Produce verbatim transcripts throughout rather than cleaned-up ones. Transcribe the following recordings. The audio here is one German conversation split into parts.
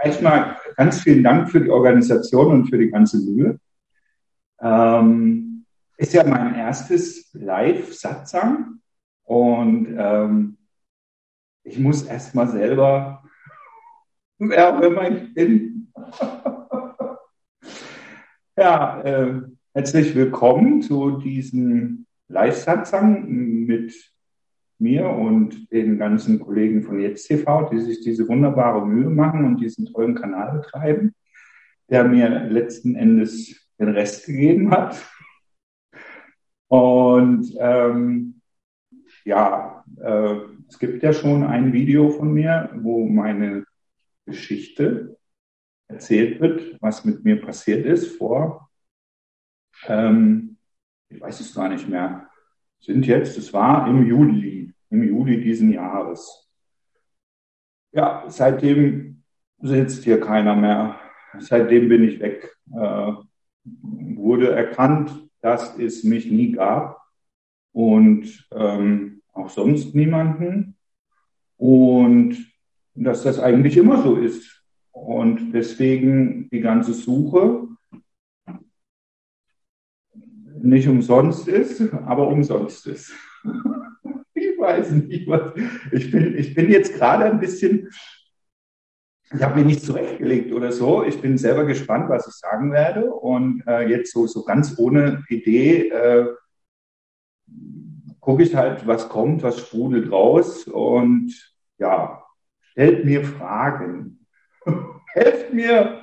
erstmal ganz vielen Dank für die Organisation und für die ganze Mühe. Ähm, ist ja mein erstes Live-Satsang und ähm, ich muss erstmal selber, wer auch immer ich bin, ja, äh, herzlich willkommen zu diesem Live-Satsang mit mir und den ganzen Kollegen von Jetzt T V, die sich diese wunderbare Mühe machen und diesen tollen Kanal betreiben, der mir letzten Endes den Rest gegeben hat. Und ähm, ja, äh, es gibt ja schon ein Video von mir, wo meine Geschichte erzählt wird, was mit mir passiert ist vor, ähm, ich weiß es gar nicht mehr, sind jetzt, es war im Juli, im Juli diesen Jahres. Ja, seitdem sitzt hier keiner mehr. Seitdem bin ich weg. Äh, wurde erkannt, dass es mich nie gab und ähm, auch sonst niemanden und dass das eigentlich immer so ist. Und deswegen die ganze Suche nicht umsonst ist, aber umsonst ist. Ich weiß nicht, was. Ich bin, ich bin jetzt gerade ein bisschen, ich habe mir nicht zurechtgelegt oder so. Ich bin selber gespannt, was ich sagen werde. Und äh, jetzt so, so ganz ohne Idee äh, gucke ich halt, was kommt, was sprudelt raus. Und ja, stellt mir Fragen. Helft mir.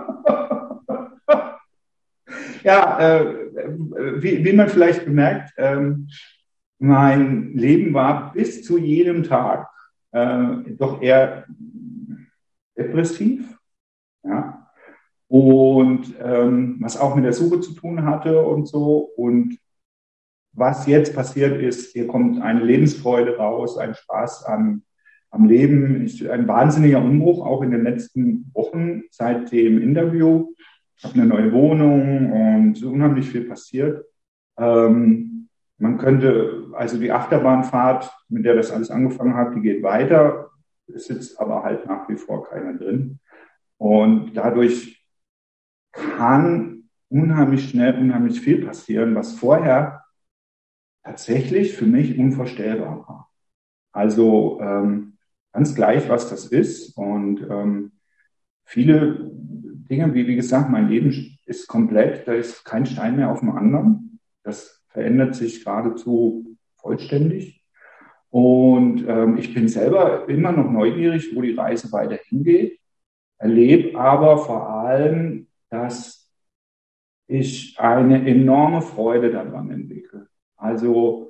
Ja, äh, wie, wie man vielleicht bemerkt, ähm, mein Leben war bis zu jedem Tag äh, doch eher depressiv, ja, und ähm, was auch mit der Suche zu tun hatte und so. Und was jetzt passiert ist, hier kommt eine Lebensfreude raus, ein Spaß an, am Leben, ist ein wahnsinniger Umbruch, auch in den letzten Wochen seit dem Interview. Ich habe eine neue Wohnung und so unheimlich viel passiert. Ähm, man könnte, also die Achterbahnfahrt, mit der das alles angefangen hat, die geht weiter. Es sitzt aber halt nach wie vor keiner drin. Und dadurch kann unheimlich schnell, unheimlich viel passieren, was vorher tatsächlich für mich unvorstellbar war. Also ähm, ganz gleich, was das ist. Und ähm, viele Dinge, wie, wie gesagt, mein Leben ist komplett, da ist kein Stein mehr auf dem anderen. Das verändert sich geradezu vollständig. Und ähm, ich bin selber immer noch neugierig, wo die Reise weiter hingeht, erlebe aber vor allem, dass ich eine enorme Freude daran entwickle. Also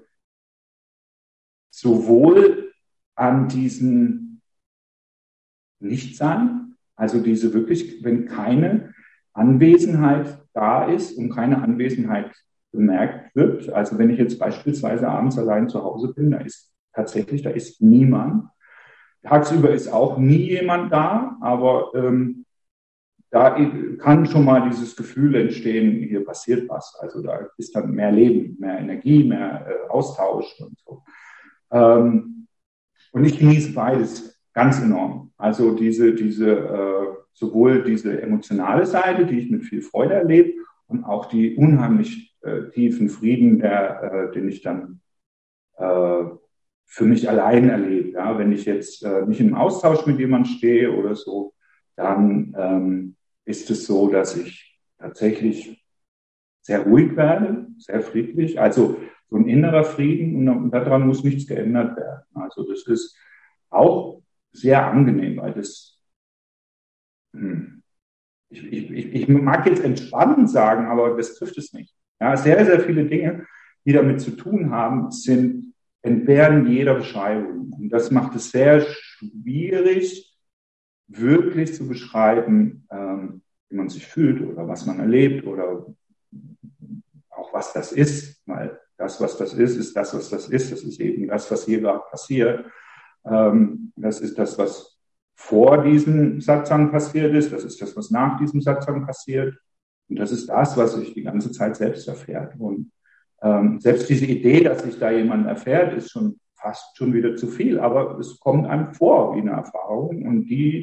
sowohl an diesem Nichtsein, also diese wirklich, wenn keine Anwesenheit da ist und keine Anwesenheit bemerkt wird, also wenn ich jetzt beispielsweise abends allein zu Hause bin, da ist tatsächlich, da ist niemand. Tagsüber ist auch nie jemand da, aber ähm, da kann schon mal dieses Gefühl entstehen, hier passiert was. Also da ist dann mehr Leben, mehr Energie, mehr äh, Austausch und so. Ähm, und ich genieße beides ganz enorm. Also diese, diese, äh, sowohl diese emotionale Seite, die ich mit viel Freude erlebe, und auch die unheimlich äh, tiefen Frieden, der, äh, den ich dann äh, für mich allein erlebe. Ja? Wenn ich jetzt äh, nicht im Austausch mit jemandem stehe oder so, dann ähm, ist es so, dass ich tatsächlich sehr ruhig werde, sehr friedlich. Also so ein innerer Frieden, und daran muss nichts geändert werden. Also das ist auch sehr angenehm, weil das, hm, ich, ich, ich mag jetzt entspannend sagen, aber das trifft es nicht. Ja, sehr, sehr viele Dinge, die damit zu tun haben, sind, entbehren jeder Beschreibung. Und das macht es sehr schwierig, wirklich zu beschreiben, ähm, wie man sich fühlt oder was man erlebt oder auch was das ist, weil das, was das ist, ist das, was das ist. Das ist eben das, was hier gerade passiert. Ähm, das ist das, was vor diesem Satsang passiert ist. Das ist das, was nach diesem Satsang passiert. Und das ist das, was sich die ganze Zeit selbst erfährt. Und ähm, selbst diese Idee, dass sich da jemand erfährt, ist schon fast schon wieder zu viel. Aber es kommt einem vor wie eine Erfahrung. Und die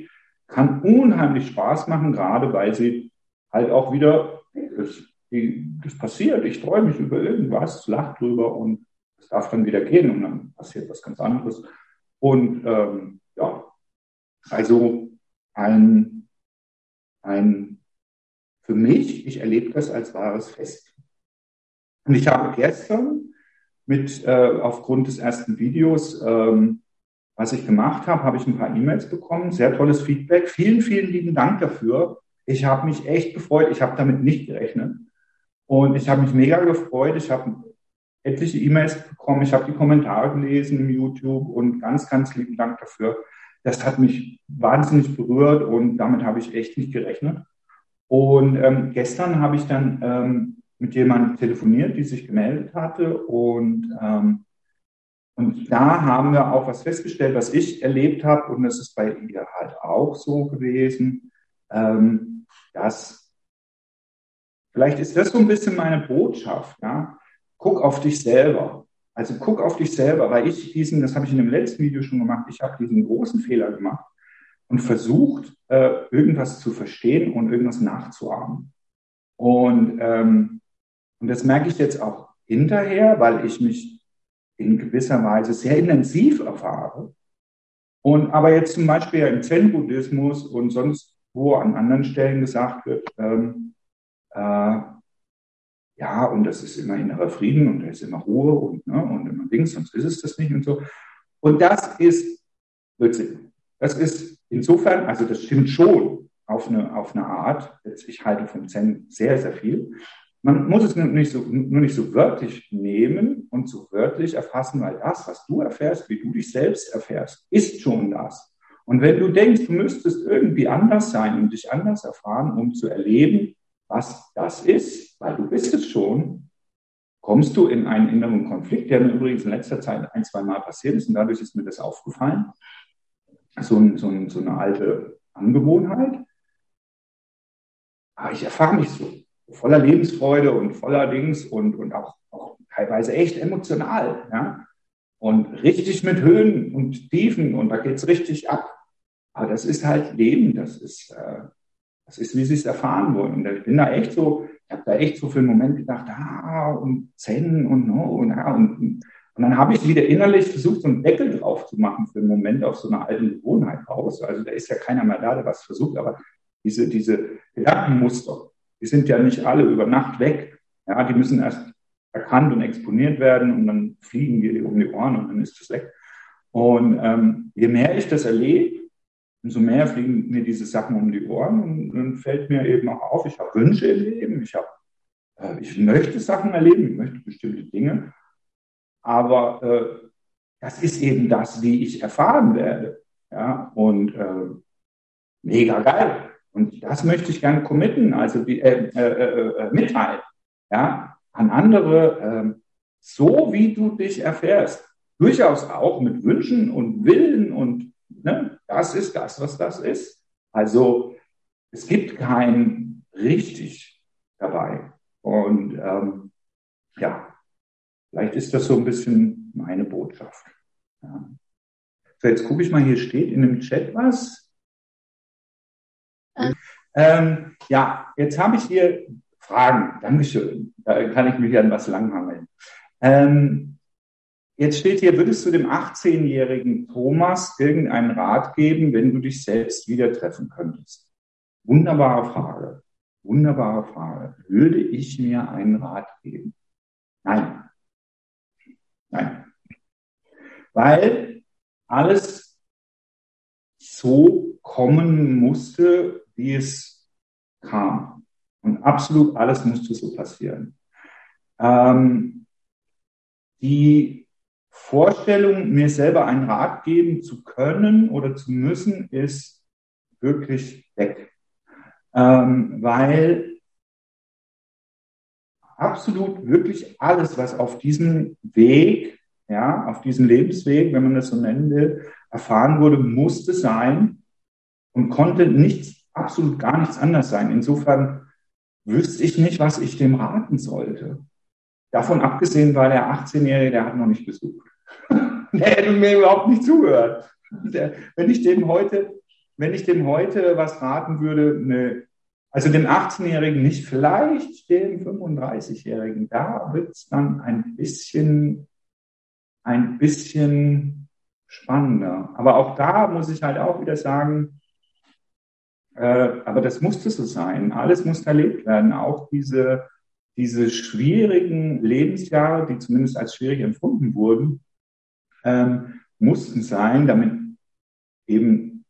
kann unheimlich Spaß machen, gerade weil sie halt auch wieder weg ist. Die, das passiert, ich freue mich über irgendwas, lache drüber und es darf dann wieder gehen und dann passiert was ganz anderes. Und ähm, ja, also ein, ein, für mich, ich erlebe das als wahres Fest. Und ich habe gestern mit, äh, aufgrund des ersten Videos, ähm, was ich gemacht habe, habe ich ein paar E-Mails bekommen, sehr tolles Feedback. Vielen, vielen lieben Dank dafür. Ich habe mich echt gefreut. Ich habe damit nicht gerechnet. Und ich habe mich mega gefreut. Ich habe etliche E-Mails bekommen. Ich habe die Kommentare gelesen im YouTube und ganz, ganz lieben Dank dafür. Das hat mich wahnsinnig berührt und damit habe ich echt nicht gerechnet. Und ähm, gestern habe ich dann ähm, mit jemandem telefoniert, die sich gemeldet hatte und ähm, Und da haben wir auch was festgestellt, was ich erlebt habe, und das ist bei ihr halt auch so gewesen, ähm, dass, vielleicht ist das so ein bisschen meine Botschaft, ja, guck auf dich selber. Also guck auf dich selber, weil ich diesen, das habe ich in dem letzten Video schon gemacht, ich habe diesen großen Fehler gemacht und versucht, äh, irgendwas zu verstehen und irgendwas nachzuahmen. Und, ähm, und das merke ich jetzt auch hinterher, weil ich mich in gewisser Weise sehr intensiv erfahre. Und aber jetzt zum Beispiel ja im Zen-Buddhismus und sonst wo an anderen Stellen gesagt wird, ähm, äh, ja, und das ist immer innerer Frieden und da ist immer Ruhe und, ne, und immer Dings, sonst ist es das nicht und so. Und das ist Blödsinn. Das ist insofern, also das stimmt schon auf eine, auf eine Art. Ich halte vom Zen sehr, sehr viel. Man muss es nur nicht, so, nur nicht so wörtlich nehmen und so wörtlich erfassen, weil das, was du erfährst, wie du dich selbst erfährst, ist schon das. Und wenn du denkst, du müsstest irgendwie anders sein und dich anders erfahren, um zu erleben, was das ist, weil du bist es schon, kommst du in einen inneren Konflikt, der mir übrigens in letzter Zeit ein, zwei Mal passiert ist und dadurch ist mir das aufgefallen. So, ein, so, ein, so eine alte Angewohnheit. Aber ich erfahre mich so. Voller Lebensfreude und voller Dings und, und auch, auch teilweise echt emotional. Ja? Und richtig mit Höhen und Tiefen und da geht es richtig ab. Aber das ist halt Leben, das ist, äh, das ist, wie sie es erfahren wollen. Und ich bin da echt so, ich habe da echt so für einen Moment gedacht, ah, und Zen und no, und ah, und, und dann habe ich wieder innerlich versucht, so einen Deckel drauf zu machen für einen Moment auf so einer alten Gewohnheit raus. Also da ist ja keiner mehr da, der was versucht, aber diese, diese Gedankenmuster, die sind ja nicht alle über Nacht weg. Ja, die müssen erst erkannt und exponiert werden und dann fliegen die um die Ohren und dann ist das weg. Und ähm, je mehr ich das erlebe, umso mehr fliegen mir diese Sachen um die Ohren und dann fällt mir eben auch auf, ich habe Wünsche im Leben, ich, hab, äh, ich möchte Sachen erleben, ich möchte bestimmte Dinge, aber äh, das ist eben das, wie ich erfahren werde. Ja, und äh, mega geil. Und das möchte ich gerne committen, also die, äh, äh, äh, mitteilen, ja, an andere, äh, so wie du dich erfährst. Durchaus auch mit Wünschen und Willen und ne, das ist das, was das ist. Also es gibt kein richtig dabei. Und ähm, ja, vielleicht ist das so ein bisschen meine Botschaft. Ja. So, jetzt gucke ich mal, hier steht in dem Chat was. Ähm, ja, jetzt habe ich hier Fragen. Dankeschön. Da kann ich mich an was langhangeln. Ähm, jetzt steht hier, würdest du dem achtzehnjährigen Thomas irgendeinen Rat geben, wenn du dich selbst wieder treffen könntest? Wunderbare Frage. Wunderbare Frage. Würde ich mir einen Rat geben? Nein. Nein. Weil alles so kommen musste, wie es kam. Und absolut alles musste so passieren. Ähm, die Vorstellung, mir selber einen Rat geben zu können oder zu müssen, ist wirklich weg. Ähm, weil absolut wirklich alles, was auf diesem Weg, ja, auf diesem Lebensweg, wenn man das so nennen will, erfahren wurde, musste sein und konnte nichts, absolut gar nichts anders sein. Insofern wüsste ich nicht, was ich dem raten sollte. Davon abgesehen war der achtzehnjährige, der hat noch nicht besucht. Der hätte mir überhaupt nicht zugehört. Der, wenn ich dem heute wenn ich dem heute was raten würde, eine, also dem achtzehnjährigen nicht, vielleicht dem fünfunddreißigjährigen, da wird es dann ein bisschen, ein bisschen spannender. Aber auch da muss ich halt auch wieder sagen, äh, aber das musste so sein. Alles muss erlebt werden. Auch diese, diese schwierigen Lebensjahre, die zumindest als schwierig empfunden wurden, ähm, mussten sein, damit eben,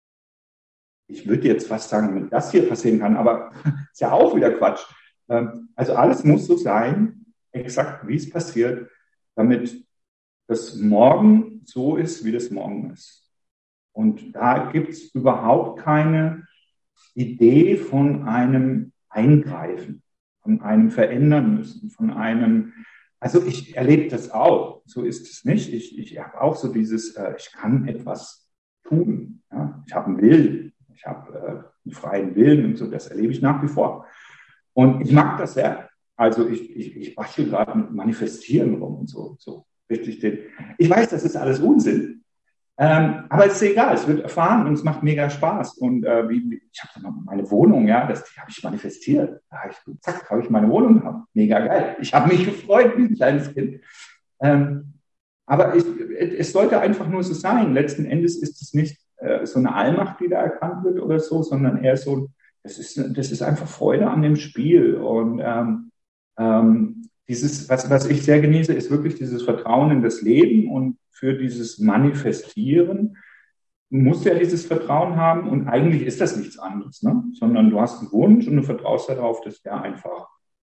ich würde jetzt fast sagen, damit das hier passieren kann, aber ist ja auch wieder Quatsch. Ähm, also alles muss so sein, exakt wie es passiert, damit das Morgen so ist, wie das Morgen ist. Und da gibt es überhaupt keine Idee von einem Eingreifen, von einem Verändern müssen, von einem, also ich erlebe das auch, so ist es nicht. Ich, ich habe auch so dieses, äh, ich kann etwas tun. Ja? Ich habe einen Willen, ich habe äh, einen freien Willen und so, das erlebe ich nach wie vor. Und ich mag das sehr. Also ich, ich, ich bastel gerade mit Manifestieren rum und so, so richtig den. Ich weiß, das ist alles Unsinn. Ähm, aber es ist egal, es wird erfahren und es macht mega Spaß. Und äh, wie, ich habe meine Wohnung, ja, das die habe ich manifestiert. Da habe ich, zack, habe ich meine Wohnung gehabt. Mega geil. Ich habe mich gefreut wie ein kleines Kind. Ähm, aber ich, es sollte einfach nur so sein. Letzten Endes ist es nicht äh, so eine Allmacht, die da erkannt wird oder so, sondern eher so, das ist, das ist einfach Freude an dem Spiel. Und ähm, ähm, dieses, was, was ich sehr genieße, ist wirklich dieses Vertrauen in das Leben, und für dieses Manifestieren musst du ja dieses Vertrauen haben, und eigentlich ist das nichts anderes, ne? Sondern du hast einen Wunsch und du vertraust darauf, dass der einfach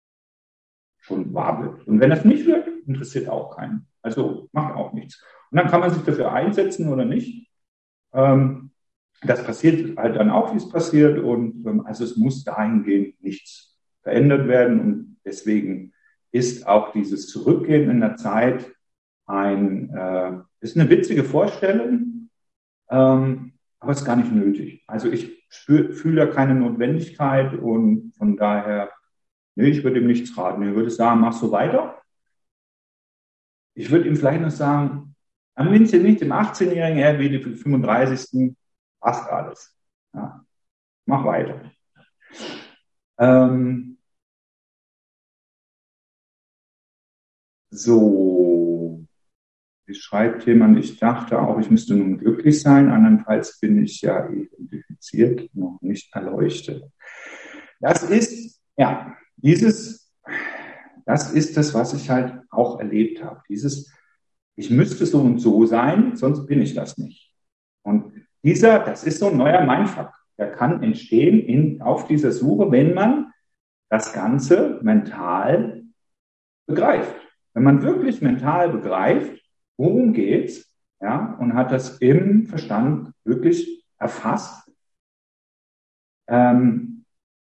schon wahr wird. Und wenn das nicht wird, interessiert auch keinen. Also macht auch nichts. Und dann kann man sich dafür einsetzen oder nicht. Ähm, das passiert halt dann auch, wie es passiert. Und ähm, also es muss dahingehend nichts verändert werden. Und deswegen ist auch dieses Zurückgehen in der Zeit ein, äh, ist eine witzige Vorstellung, ähm, aber ist gar nicht nötig. Also ich spür, fühle da keine Notwendigkeit, und von daher, nee, ich würde ihm nichts raten. Ich würde sagen, mach so weiter. Ich würde ihm vielleicht noch sagen, am mindestens nicht dem achtzehnjährigen, er wie dem fünfunddreißigsten passt alles. Ja, mach weiter. Ähm, so, wie schreibt jemand, ich dachte auch, ich müsste nun glücklich sein, andernfalls bin ich ja identifiziert, noch nicht erleuchtet. Das ist, ja, dieses, das ist das, was ich halt auch erlebt habe. Dieses, ich müsste so und so sein, sonst bin ich das nicht. Und dieser, das ist so ein neuer Mindfuck. Der kann entstehen in, auf dieser Suche, wenn man das Ganze mental begreift. Wenn man wirklich mental begreift, worum geht's, ja, und hat das im Verstand wirklich erfasst, ähm,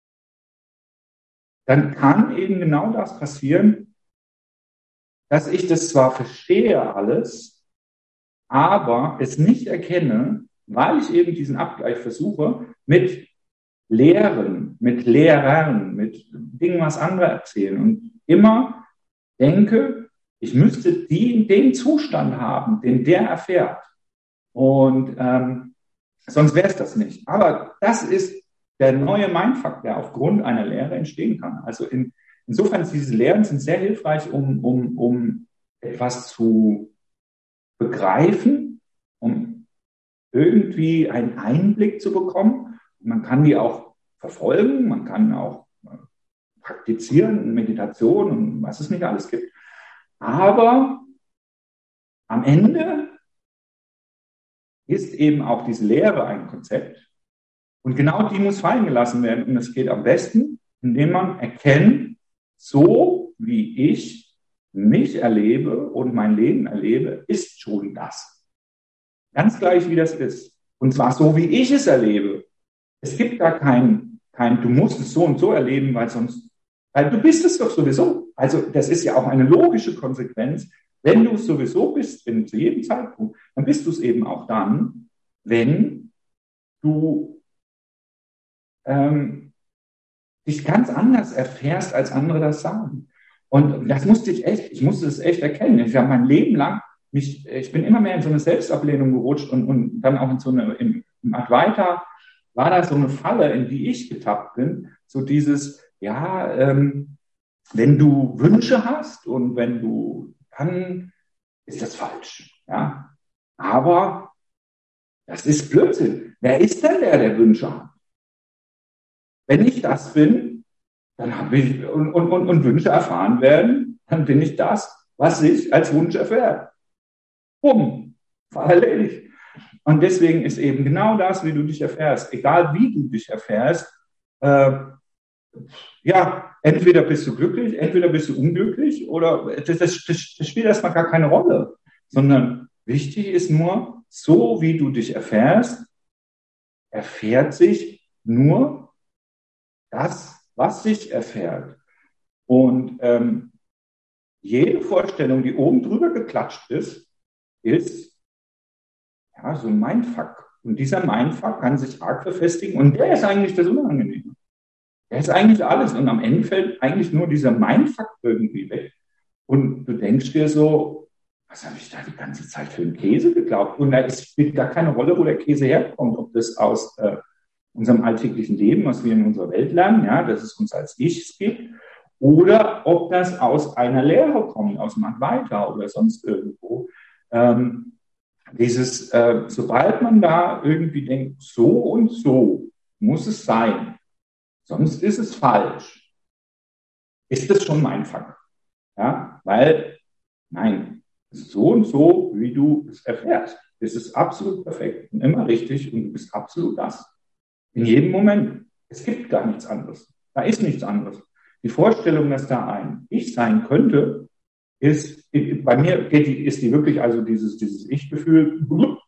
dann kann eben genau das passieren, dass ich das zwar verstehe alles, aber es nicht erkenne, weil ich eben diesen Abgleich versuche mit Lehren, mit Lehrern, mit Dingen, was andere erzählen, und immer denke, ich müsste die, den Zustand haben, den der erfährt. Und ähm, sonst wäre es das nicht. Aber das ist der neue Mindfuck, der aufgrund einer Lehre entstehen kann. Also in, insofern sind diese Lehren sind sehr hilfreich, um, um, um etwas zu begreifen, um irgendwie einen Einblick zu bekommen. Man kann die auch verfolgen, man kann auch praktizieren, Meditation und was es nicht alles gibt. Aber am Ende ist eben auch diese Lehre ein Konzept. Und genau die muss fallen gelassen werden. Und das geht am besten, indem man erkennt, so wie ich mich erlebe und mein Leben erlebe, ist schon das. Ganz gleich, wie das ist. Und zwar so, wie ich es erlebe. Es gibt da kein, kein, du musst es so und so erleben, weil sonst, weil du bist es doch sowieso. Also das ist ja auch eine logische Konsequenz. Wenn du es sowieso bist, wenn, zu jedem Zeitpunkt, dann bist du es eben auch dann, wenn du ähm, dich ganz anders erfährst, als andere das sagen. Und das musste ich echt, ich musste es echt erkennen. Ich habe mein Leben lang mich, ich bin immer mehr in so eine Selbstablehnung gerutscht und, und dann auch in so eine, in, im Advaita war da so eine Falle, in die ich getappt bin, so dieses, ja, ähm, wenn du Wünsche hast und wenn du, dann ist das falsch, ja. Aber das ist Blödsinn. Wer ist denn der, der Wünsche hat? Wenn ich das bin, dann habe ich, und, und, und, und Wünsche erfahren werden, dann bin ich das, was ich als Wunsch erfährt. Bumm, Fall erledigt. Und deswegen ist eben genau das, wie du dich erfährst, egal wie du dich erfährst, äh, ja, entweder bist du glücklich, entweder bist du unglücklich oder das, das, das spielt erstmal gar keine Rolle, sondern wichtig ist nur, so wie du dich erfährst, erfährt sich nur das, was sich erfährt. Und ähm, jede Vorstellung, die oben drüber geklatscht ist, ist ja so ein Mindfuck. Und dieser Mindfuck kann sich arg verfestigen und der ist eigentlich das Unangenehme. Der ist eigentlich alles und am Ende fällt eigentlich nur dieser Mindfuck irgendwie weg. Und du denkst dir so, was habe ich da die ganze Zeit für einen Käse geglaubt? Und da spielt gar keine Rolle, wo der Käse herkommt, ob das aus äh, unserem alltäglichen Leben, was wir in unserer Welt lernen, ja, dass es uns als Ich gibt, oder ob das aus einer Lehre kommt, aus dem Advaita oder sonst irgendwo. Ähm, dieses, äh, sobald man da irgendwie denkt, so und so muss es sein, sonst ist es falsch, ist das schon mein Fang. Ja, weil, nein, so und so, wie du es erfährst, ist es absolut perfekt und immer richtig und du bist absolut das. In jedem Moment. Es gibt gar nichts anderes. Da ist nichts anderes. Die Vorstellung, dass da ein Ich sein könnte, ist, bei mir geht die, ist die wirklich, also dieses, dieses Ich-Gefühl,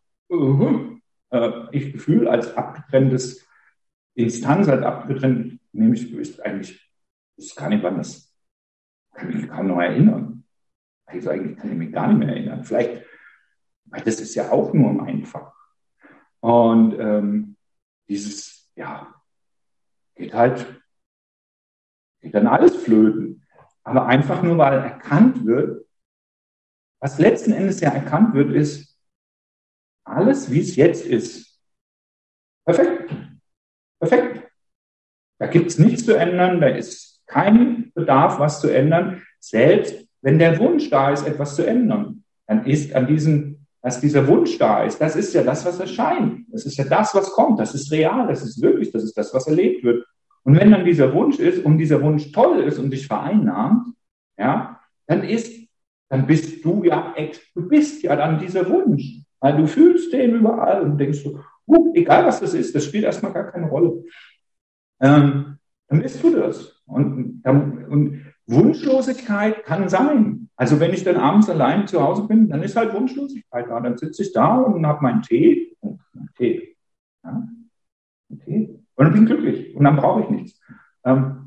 äh, Ich-Gefühl als abgetrenntes Instanz, als abgetrennt, nämlich ist eigentlich, ist gar nicht, wann das, kann ich mich kaum noch erinnern. Also eigentlich kann ich mich gar nicht mehr erinnern. Vielleicht, weil das ist ja auch nur mein Fach. Und ähm, dieses, ja, geht halt, geht dann alles flöten. Aber einfach nur, weil erkannt wird, was letzten Endes ja erkannt wird, ist, alles, wie es jetzt ist, perfekt. Perfekt. Da gibt es nichts zu ändern, da ist kein Bedarf, was zu ändern. Selbst wenn der Wunsch da ist, etwas zu ändern, dann ist an diesem, dass dieser Wunsch da ist, das ist ja das, was erscheint. Das ist ja das, was kommt. Das ist real, das ist wirklich, das ist das, was erlebt wird. Und wenn dann dieser Wunsch ist und dieser Wunsch toll ist und dich vereinnahmt, ja, dann ist, dann bist du ja, du bist ja dann dieser Wunsch. Weil du fühlst den überall und denkst so, uh, egal was das ist, das spielt erstmal gar keine Rolle. Ähm, dann bist du das. Und, und Wunschlosigkeit kann sein. Also wenn ich dann abends allein zu Hause bin, dann ist halt Wunschlosigkeit da. Dann sitze ich da und habe meinen Tee. Tee. Ja, Tee. Und dann bin ich glücklich. Und dann brauche ich nichts. Ähm,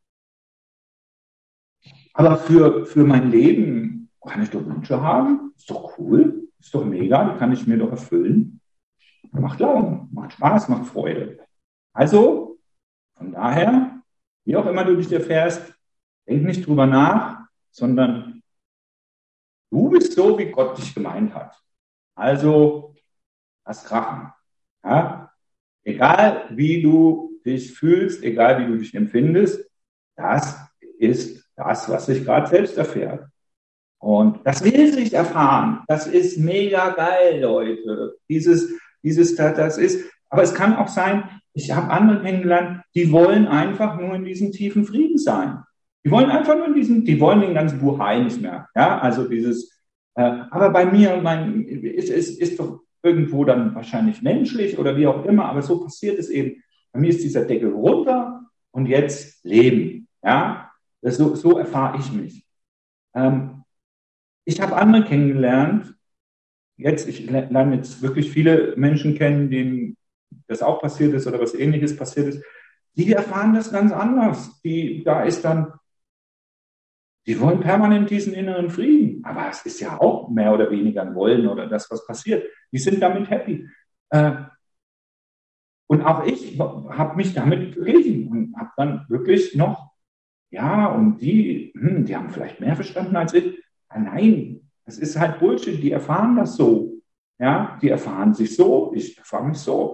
aber für, für mein Leben kann ich doch Wünsche haben. Ist doch cool. Ist doch mega. Die kann ich mir doch erfüllen. Macht Laune, macht Spaß, macht Freude. Also, von daher, wie auch immer du dich erfährst, denk nicht drüber nach, sondern du bist so, wie Gott dich gemeint hat. Also, lass krachen. Ja? Egal, wie du dich fühlst, egal, wie du dich empfindest, das ist das, was sich gerade selbst erfährt. Und das will sich erfahren. Das ist mega geil, Leute. Dieses, dieses, das ist, aber es kann auch sein, ich habe andere kennengelernt, die wollen einfach nur in diesem tiefen Frieden sein. Die wollen einfach nur in diesem, die wollen den ganzen Buhai nicht mehr. Ja, also dieses, äh, aber bei mir, mein, ist, ist, ist doch irgendwo dann wahrscheinlich menschlich oder wie auch immer, aber so passiert es eben. Bei mir ist dieser Deckel runter und jetzt leben. Ja, das, so, so erfahre ich mich. Ähm, ich habe andere kennengelernt, jetzt, ich lerne jetzt wirklich viele Menschen kennen, denen das auch passiert ist oder was Ähnliches passiert ist, die erfahren das ganz anders. Die, da ist dann, die wollen permanent diesen inneren Frieden. Aber es ist ja auch mehr oder weniger ein Wollen oder das, was passiert. Die sind damit happy. Äh, und auch ich habe mich damit beglichen und habe dann wirklich noch, ja, und die, hm, die haben vielleicht mehr verstanden als ich. Ah, nein, es ist halt Bullshit. Die erfahren das so. Ja, die erfahren sich so, ich erfahre mich so.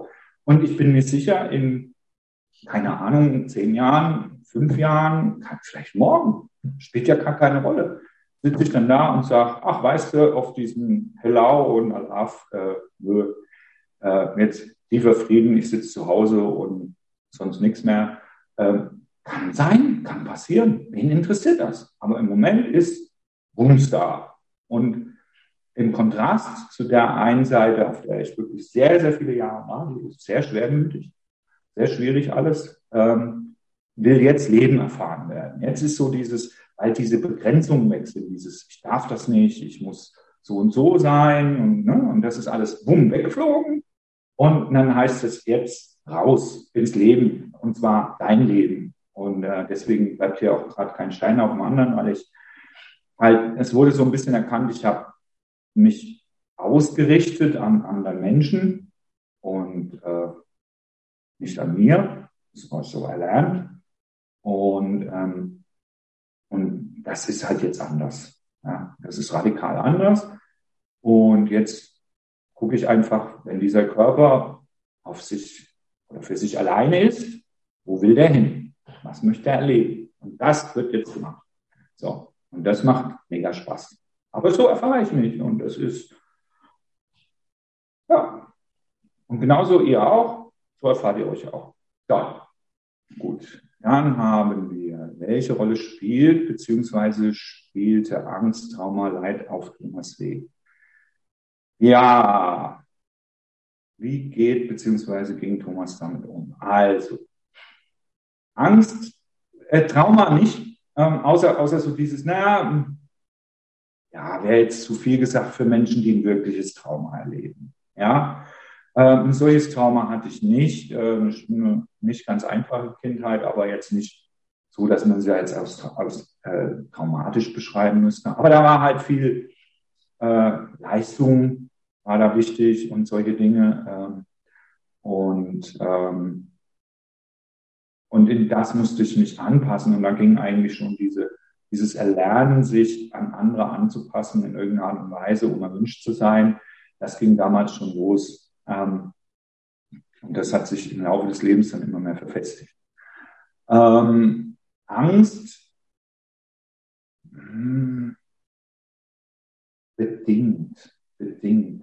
Und ich bin mir sicher, in, keine Ahnung, zehn Jahren, fünf Jahren, vielleicht morgen, spielt ja gar keine Rolle, sitze ich dann da und sage, ach, weißt du, auf diesen Hellau und Alaf, äh, äh, jetzt tiefer Frieden, ich sitze zu Hause und sonst nichts mehr. Ähm, kann sein, kann passieren. Wen interessiert das? Aber im Moment ist Wumms da. Und im Kontrast zu der einen Seite, auf der ich wirklich sehr, sehr viele Jahre war, die ist sehr schwermütig, sehr schwierig alles, ähm, will jetzt Leben erfahren werden. Jetzt ist so dieses, weil diese Begrenzungen wechseln, dieses, ich darf das nicht, ich muss so und so sein und, ne, und das ist alles bumm, weggeflogen. Und dann heißt es jetzt raus ins Leben, und zwar dein Leben. Und äh, deswegen bleibt hier auch gerade kein Stein auf dem anderen, weil ich halt, es wurde so ein bisschen erkannt, ich habe mich ausgerichtet an anderen Menschen und äh, nicht an mir. Das war so erlernt. Und, ähm, und das ist halt jetzt anders. Ja? Das ist radikal anders. Und jetzt gucke ich einfach, wenn dieser Körper auf sich oder für sich alleine ist, wo will der hin? Was möchte er erleben? Und das wird jetzt gemacht. So. Und das macht mega Spaß. Aber so erfahre ich mich. Und das ist, ja. Und genauso ihr auch. So erfahrt ihr euch auch. So. Gut. Dann haben wir, welche Rolle spielt, beziehungsweise spielte Angst, Trauma, Leid auf Thomas Weg? Ja. Wie geht, beziehungsweise ging Thomas damit um? Also. Angst, äh, Trauma nicht, ähm, außer, außer so dieses, naja, ja, wäre jetzt zu viel gesagt für Menschen, die ein wirkliches Trauma erleben. Ja, ähm, ein solches Trauma hatte ich nicht, äh, eine nicht ganz einfache Kindheit, aber jetzt nicht so, dass man sie als, als, als äh, traumatisch beschreiben müsste. Aber da war halt viel äh, Leistung, war da wichtig und solche Dinge. Ähm, und ähm, Und in das musste ich mich anpassen. Und da ging eigentlich schon diese, dieses Erlernen, sich an andere anzupassen in irgendeiner Art und Weise, um erwünscht zu sein. Das ging damals schon los. Und das hat sich im Laufe des Lebens dann immer mehr verfestigt. Ähm, Angst, hm, bedingt, bedingt.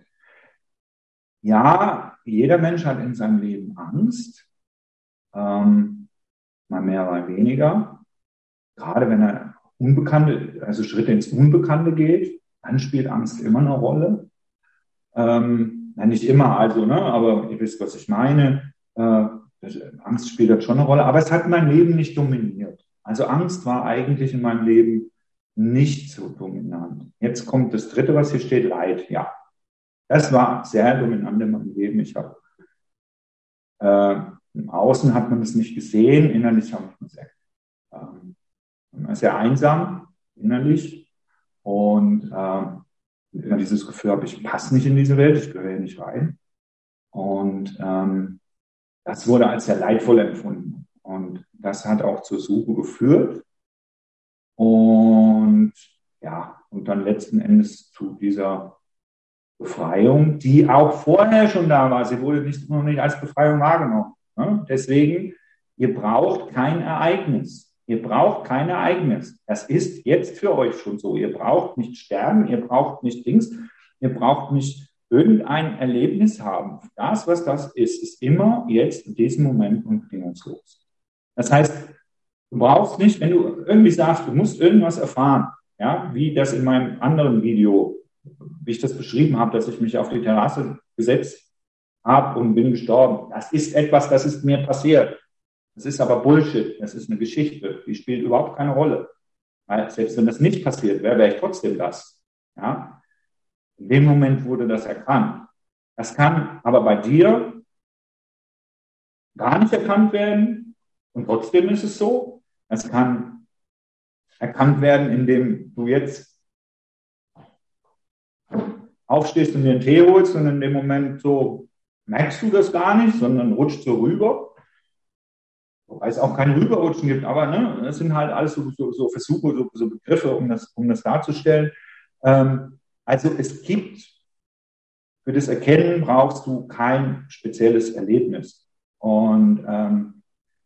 Ja, jeder Mensch hat in seinem Leben Angst. Ähm, mal mehr, mal weniger. Gerade wenn er Unbekannte, also Schritte ins Unbekannte geht, dann spielt Angst immer eine Rolle. Ähm, ja, nicht immer, also, ne, aber ihr wisst, was ich meine. Äh, Angst spielt dann schon eine Rolle, aber es hat mein Leben nicht dominiert. Also Angst war eigentlich in meinem Leben nicht so dominant. Jetzt kommt das Dritte, was hier steht, Leid. Ja, das war sehr dominant in meinem Leben. Ich habe äh, im Außen hat man es nicht gesehen, innerlich habe ich es ähm, sehr einsam, innerlich. Und ähm, immer dieses Gefühl habe, ich passe nicht in diese Welt, ich gehöre hier nicht rein. Und ähm, das wurde als sehr leidvoll empfunden. Und das hat auch zur Suche geführt. Und ja, und dann letzten Endes zu dieser Befreiung, die auch vorher schon da war. Sie wurde nicht, noch nicht als Befreiung wahrgenommen. Ne? Deswegen, ihr braucht kein Ereignis. Ihr braucht kein Ereignis. Das ist jetzt für euch schon so. Ihr braucht nicht sterben, ihr braucht nicht Dings, ihr braucht nicht irgendein Erlebnis haben. Das, was das ist, ist immer jetzt in diesem Moment unbedingungslos. Das heißt, du brauchst nicht, wenn du irgendwie sagst, du musst irgendwas erfahren, ja, wie das in meinem anderen Video, wie ich das beschrieben habe, dass ich mich auf die Terrasse gesetzt habe und bin gestorben. Das ist etwas, das ist mir passiert. Das ist aber Bullshit. Das ist eine Geschichte. Die spielt überhaupt keine Rolle. Weil selbst wenn das nicht passiert wäre, wäre ich trotzdem das. Ja? In dem Moment wurde das erkannt. Das kann aber bei dir gar nicht erkannt werden. Und trotzdem ist es so. Es kann erkannt werden, indem du jetzt aufstehst und dir einen Tee holst und in dem Moment so merkst du das gar nicht, sondern rutscht so rüber. Wobei es auch kein Rüberrutschen gibt, aber ne, das sind halt alles so, so, so Versuche, so, so Begriffe, um das, um das darzustellen. Ähm, also es gibt für das Erkennen brauchst du kein spezielles Erlebnis. Und ähm,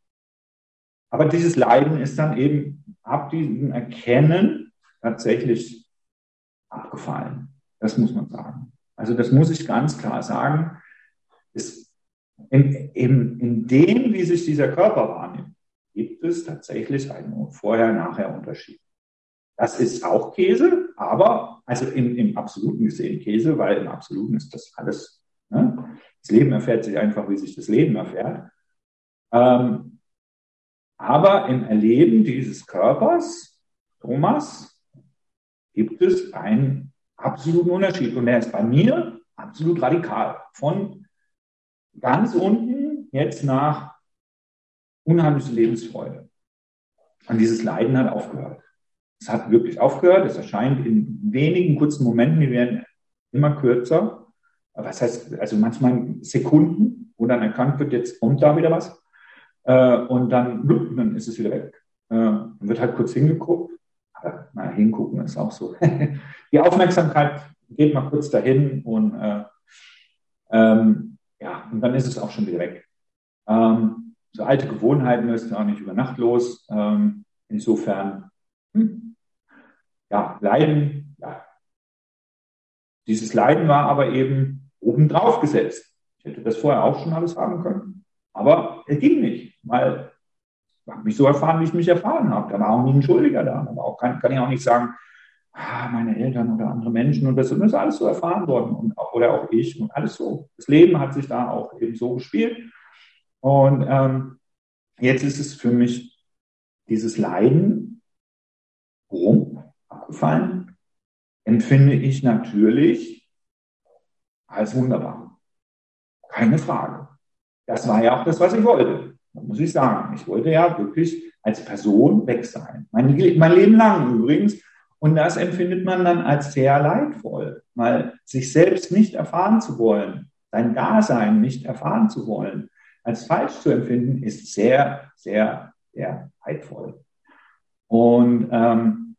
aber dieses Leiden ist dann eben ab diesem Erkennen tatsächlich abgefallen. Das muss man sagen. Also das muss ich ganz klar sagen. Ist in, in, in dem, wie sich dieser Körper wahrnimmt, gibt es tatsächlich einen Vorher-Nachher-Unterschied. Das ist auch Käse, aber also im, im Absoluten gesehen Käse, weil im Absoluten ist das alles, ne? Das Leben erfährt sich einfach, wie sich das Leben erfährt. Ähm, aber im Erleben dieses Körpers, Thomas, gibt es einen absoluten Unterschied. Und der ist bei mir absolut radikal. Von ganz unten jetzt nach unheimliche Lebensfreude. Und dieses Leiden hat aufgehört. Es hat wirklich aufgehört. Es erscheint in wenigen kurzen Momenten, die werden immer kürzer. Was heißt, also manchmal Sekunden, wo dann erkannt wird, jetzt kommt da wieder was. Und dann, dann ist es wieder weg. Dann wird halt kurz hingeguckt. Aber mal hingucken ist auch so. Die Aufmerksamkeit geht mal kurz dahin und äh, ähm, ja, und dann ist es auch schon wieder weg. Ähm, so alte Gewohnheiten löst ja auch nicht über Nacht los. Ähm, insofern, hm, ja, Leiden, ja. Dieses Leiden war aber eben obendrauf gesetzt. Ich hätte das vorher auch schon alles haben können, aber es ging nicht, weil ich habe mich so erfahren, wie ich mich erfahren habe. Da war auch nie ein Schuldiger da. Aber auch kann, kann ich auch nicht sagen, ah, meine Eltern oder andere Menschen und das, und das ist alles so erfahren worden und auch, oder auch ich und alles so. Das Leben hat sich da auch eben so gespielt. Und ähm, jetzt ist es für mich dieses Leiden, rum, abgefallen, empfinde ich natürlich als wunderbar. Keine Frage. Das war ja auch das, was ich wollte. Das muss ich sagen. Ich wollte ja wirklich als Person weg sein. Mein, mein Leben lang übrigens. Und das empfindet man dann als sehr leidvoll, weil sich selbst nicht erfahren zu wollen, sein Dasein nicht erfahren zu wollen, als falsch zu empfinden, ist sehr, sehr, sehr leidvoll. Und ähm,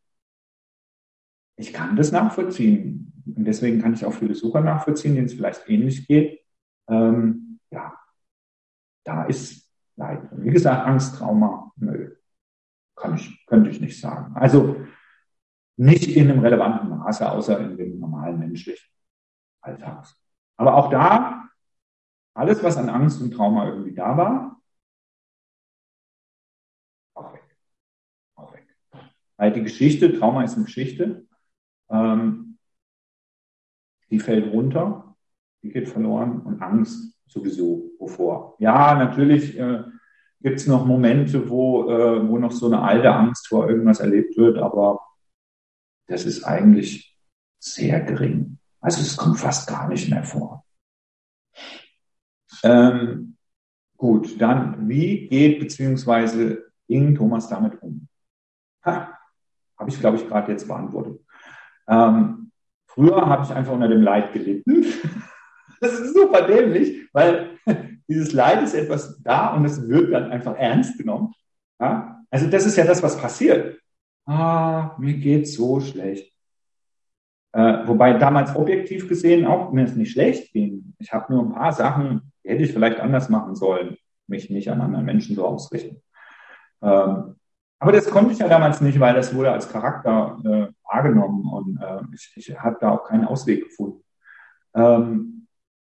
ich kann das nachvollziehen. Und deswegen kann ich auch viele Sucher nachvollziehen, denen es vielleicht ähnlich geht. Ähm, ja, da ist Leid. Wie gesagt, Angst, Trauma, nö, kann ich, könnte ich nicht sagen. Also nicht in einem relevanten Maße, außer in dem normalen menschlichen Alltag. Aber auch da, alles, was an Angst und Trauma irgendwie da war, auch weg. Auch weg. Weil die Geschichte, Trauma ist eine Geschichte, ähm, die fällt runter, die geht verloren und Angst sowieso, wovor. Ja, natürlich äh, gibt es noch Momente, wo, äh, wo noch so eine alte Angst vor irgendwas erlebt wird, aber das ist eigentlich sehr gering. Also es kommt fast gar nicht mehr vor. Ähm, gut, dann, wie geht beziehungsweise ging Thomas damit um? Ha, habe ich, glaube ich, gerade jetzt beantwortet. Ähm, früher habe ich einfach unter dem Leid gelitten. Das ist super dämlich, weil dieses Leid ist etwas da und es wird dann einfach ernst genommen. Ja? Also das ist ja das, was passiert. Ah, mir geht's so schlecht. Äh, wobei damals objektiv gesehen auch mir es nicht schlecht ging. Ich habe nur ein paar Sachen, die hätte ich vielleicht anders machen sollen, mich nicht an anderen Menschen so ausrichten. Ähm, aber das konnte ich ja damals nicht, weil das wurde als Charakter äh, wahrgenommen und äh, ich, ich habe da auch keinen Ausweg gefunden. Ähm,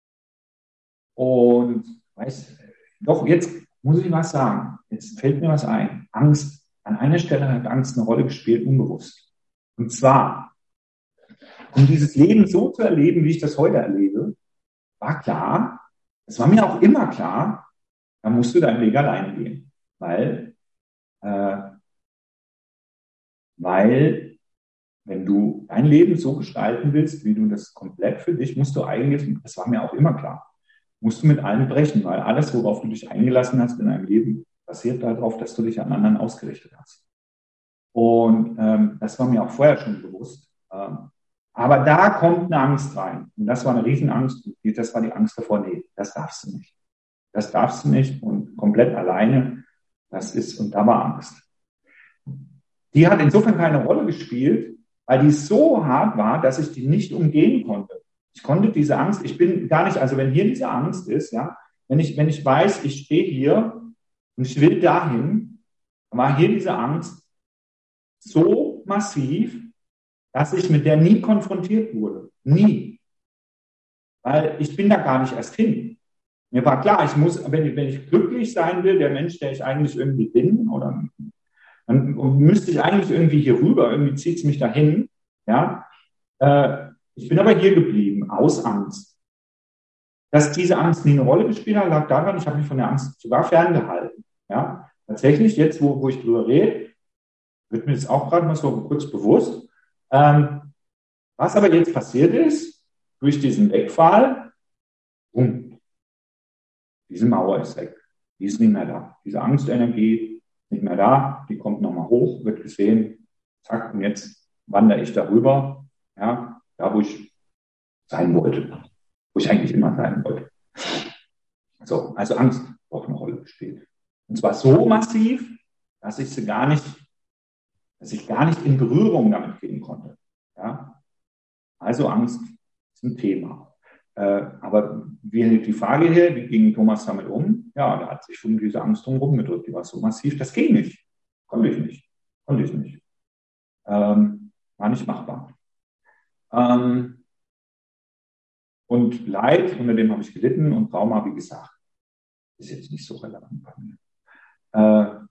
und weiß, doch, jetzt muss ich was sagen. Jetzt fällt mir was ein. Angst. An einer Stelle hat Angst eine Rolle gespielt, unbewusst. Und zwar, um dieses Leben so zu erleben, wie ich das heute erlebe, war klar, es war mir auch immer klar, da musst du deinen Weg alleine gehen. Weil, äh, weil, wenn du dein Leben so gestalten willst, wie du das komplett für dich, musst du eigentlich, das war mir auch immer klar, musst du mit allem brechen, weil alles, worauf du dich eingelassen hast in deinem Leben, basiert darauf, dass du dich an anderen ausgerichtet hast. Und ähm, das war mir auch vorher schon bewusst. Ähm, aber da kommt eine Angst rein. Und das war eine Riesenangst. Das war die Angst davor, nee, das darfst du nicht. Das darfst du nicht und komplett alleine, das ist, und da war Angst. Die hat insofern keine Rolle gespielt, weil die so hart war, dass ich die nicht umgehen konnte. Ich konnte diese Angst, ich bin gar nicht, also wenn hier diese Angst ist, ja, wenn ich, wenn ich weiß, ich stehe hier und ich will dahin, war hier diese Angst so massiv, dass ich mit der nie konfrontiert wurde. Nie. Weil ich bin da gar nicht erst hin. Mir war klar, ich muss, wenn ich, wenn ich glücklich sein will, der Mensch, der ich eigentlich irgendwie bin, oder dann müsste ich eigentlich irgendwie hier rüber, irgendwie zieht es mich dahin, ja. Äh, ich bin aber hier geblieben, aus Angst. Dass diese Angst nie eine Rolle gespielt hat, lag daran, ich habe mich von der Angst sogar ferngehalten, ja. Tatsächlich, jetzt, wo, wo ich drüber rede, wird mir jetzt auch gerade mal so kurz bewusst, ähm, was aber jetzt passiert ist, durch diesen Wegfall, boom, diese Mauer ist weg. Die ist nicht mehr da. Diese Angstenergie ist nicht mehr da. Die kommt nochmal hoch, wird gesehen. Zack, und jetzt wandere ich darüber. Ja, da, wo ich sein wollte. Wo ich eigentlich immer sein wollte. So, also Angst auch eine Rolle gespielt. Und zwar so massiv, dass ich sie gar nicht, dass ich gar nicht in Berührung damit gehen konnte. Ja, also Angst ist ein Thema. Äh, aber wie die Frage hier, wie ging Thomas damit um? Ja, da hat sich schon diese Angst drum rumgedrückt. Die war so massiv, das ging nicht. Konnte ich nicht. Konnte ich nicht. Ähm, war nicht machbar. Ähm, und Leid, unter dem habe ich gelitten, und Trauma, wie gesagt, ist jetzt nicht so relevant bei mir. Äh,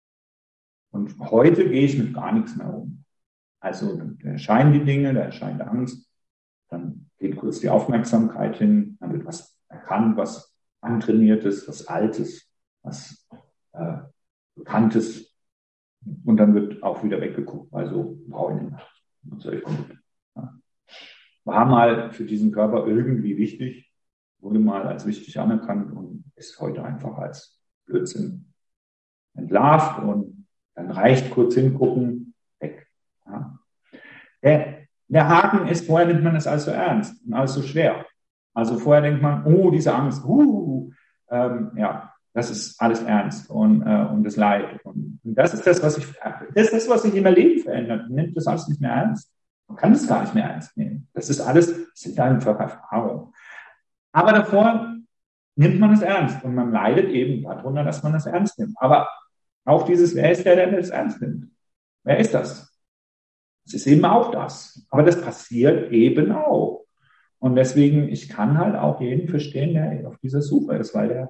und heute gehe ich mit gar nichts mehr um. Also da erscheinen die Dinge, da erscheint Angst. Dann geht kurz die Aufmerksamkeit hin, dann wird was erkannt, was Antrainiertes, was Altes, was äh, Bekanntes, und dann wird auch wieder weggeguckt, also brauche ich nicht mehr. Ja. War mal für diesen Körper irgendwie wichtig, wurde mal als wichtig anerkannt und ist heute einfach als Blödsinn entlarvt, und dann reicht kurz hingucken, weg. Ja. Der, Der Haken ist, vorher nimmt man das alles so ernst und alles so schwer. Also vorher denkt man, oh, diese Angst, uh, ähm, ja, das ist alles ernst und, äh, und das Leid. Und, und das ist das, was ich, das ist das, was sich in meinem Leben verändert. Man nimmt das alles nicht mehr ernst. Man kann das gar nicht mehr ernst nehmen. Das ist alles, das sind einfach Erfahrungen. Aber davor nimmt man es ernst und man leidet eben darunter, dass man es ernst nimmt. Aber auch dieses, wer ist der, der das ernst nimmt? Wer ist das? Es ist eben auch das. Aber das passiert eben auch. Und deswegen, ich kann halt auch jeden verstehen, der auf dieser Suche ist, weil der,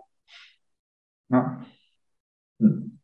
na, hm.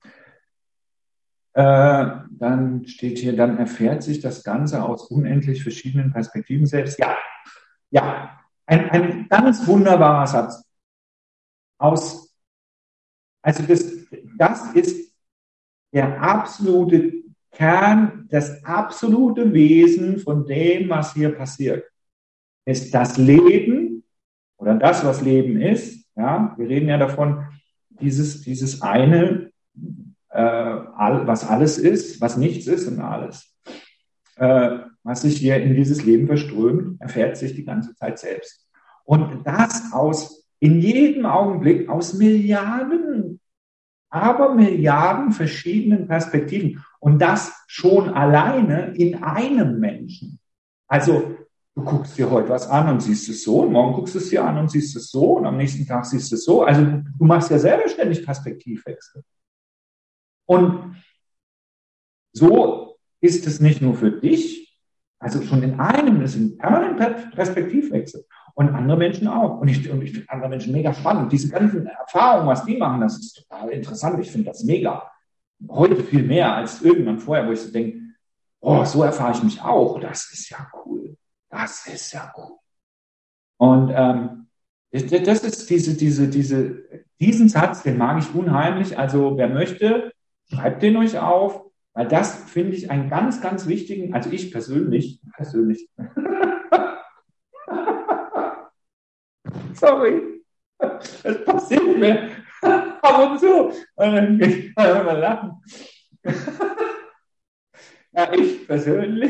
äh, dann steht hier, dann erfährt sich das Ganze aus unendlich verschiedenen Perspektiven selbst. Ja, ja, ein, ein ganz wunderbarer Satz. Aus, also das, das ist der absolute Kern, das absolute Wesen von dem, was hier passiert, ist das Leben oder das, was Leben ist. Ja, wir reden ja davon, dieses, dieses eine, äh, all, was alles ist, was nichts ist und alles, äh, was sich hier in dieses Leben verströmt, erfährt sich die ganze Zeit selbst. Und das aus, in jedem Augenblick, aus Milliarden, aber Milliarden verschiedenen Perspektiven. Und das schon alleine in einem Menschen. Also du guckst dir heute was an und siehst es so, und morgen guckst du es dir an und siehst es so, und am nächsten Tag siehst du es so. Also du machst ja selber ständig Perspektivwechsel. Und so ist es nicht nur für dich, also schon in einem, das ist ein permanenter Perspektivwechsel. Und andere Menschen auch. Und ich, und ich finde andere Menschen mega spannend. Diese ganzen Erfahrungen, was die machen, das ist total interessant. Ich finde das mega. Heute viel mehr als irgendwann vorher, wo ich so denke, oh, so erfahre ich mich auch. Das ist ja cool. Das ist ja cool. Und ähm, das ist diese, diese, diese, diesen Satz, den mag ich unheimlich. Also wer möchte, schreibt den euch auf. Weil das finde ich einen ganz, ganz wichtigen, also ich persönlich, persönlich, sorry, das passiert mir ab und zu. Und dann kann ich mal lachen. Ja, ich persönlich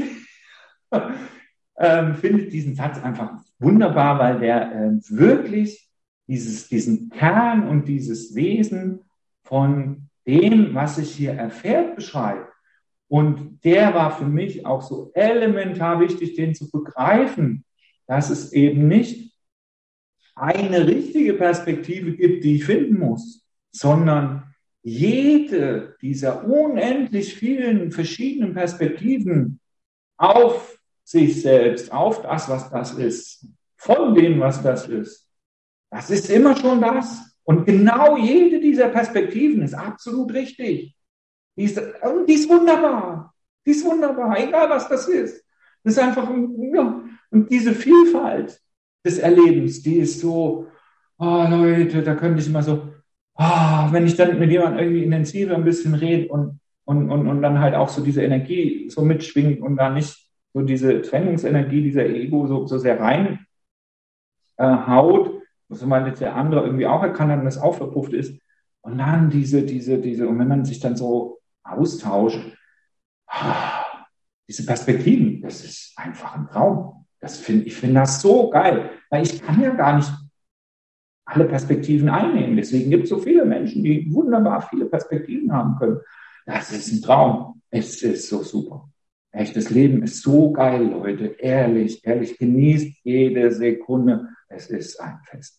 ähm, finde diesen Satz einfach wunderbar, weil der äh, wirklich dieses, diesen Kern und dieses Wesen von dem, was sich hier erfährt, beschreibt. Und der war für mich auch so elementar wichtig, den zu begreifen. dass es eben nicht eine richtige Perspektive gibt, die ich finden muss, sondern jede dieser unendlich vielen verschiedenen Perspektiven auf sich selbst, auf das, was das ist, von dem, was das ist, das ist immer schon das. Und genau jede dieser Perspektiven ist absolut richtig. Die ist, die ist wunderbar. Die ist wunderbar, egal was das ist. Das ist einfach, ja, und diese Vielfalt des Erlebens, die ist so, oh Leute, da könnte ich mal so, oh, wenn ich dann mit jemandem irgendwie intensiver ein bisschen rede und, und, und, und dann halt auch so diese Energie so mitschwingt und da nicht so diese Trennungsenergie, dieser Ego so, so sehr rein äh, haut, was man jetzt der andere irgendwie auch erkannt hat und das auch verpufft ist. Und dann diese, diese, diese, und wenn man sich dann so austauscht, ah, diese Perspektiven, das ist einfach ein Traum. Das find, ich finde das so geil, weil ich kann ja gar nicht alle Perspektiven einnehmen. Deswegen gibt es so viele Menschen, die wunderbar viele Perspektiven haben können. Das ist ein Traum. Es ist so super. Echt, das Leben ist so geil, Leute. Ehrlich, ehrlich, genießt jede Sekunde. Es ist ein Fest.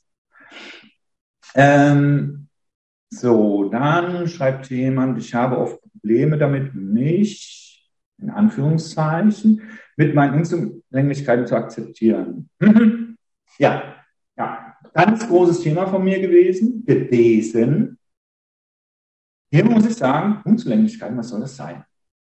Ähm, so, dann schreibt jemand, ich habe oft Probleme damit, mich, in Anführungszeichen, mit meinen Unzulänglichkeiten zu akzeptieren. Mhm. Ja, ja. Ganz großes Thema von mir gewesen, gewesen. Hier muss ich sagen, Unzulänglichkeiten, was soll das sein?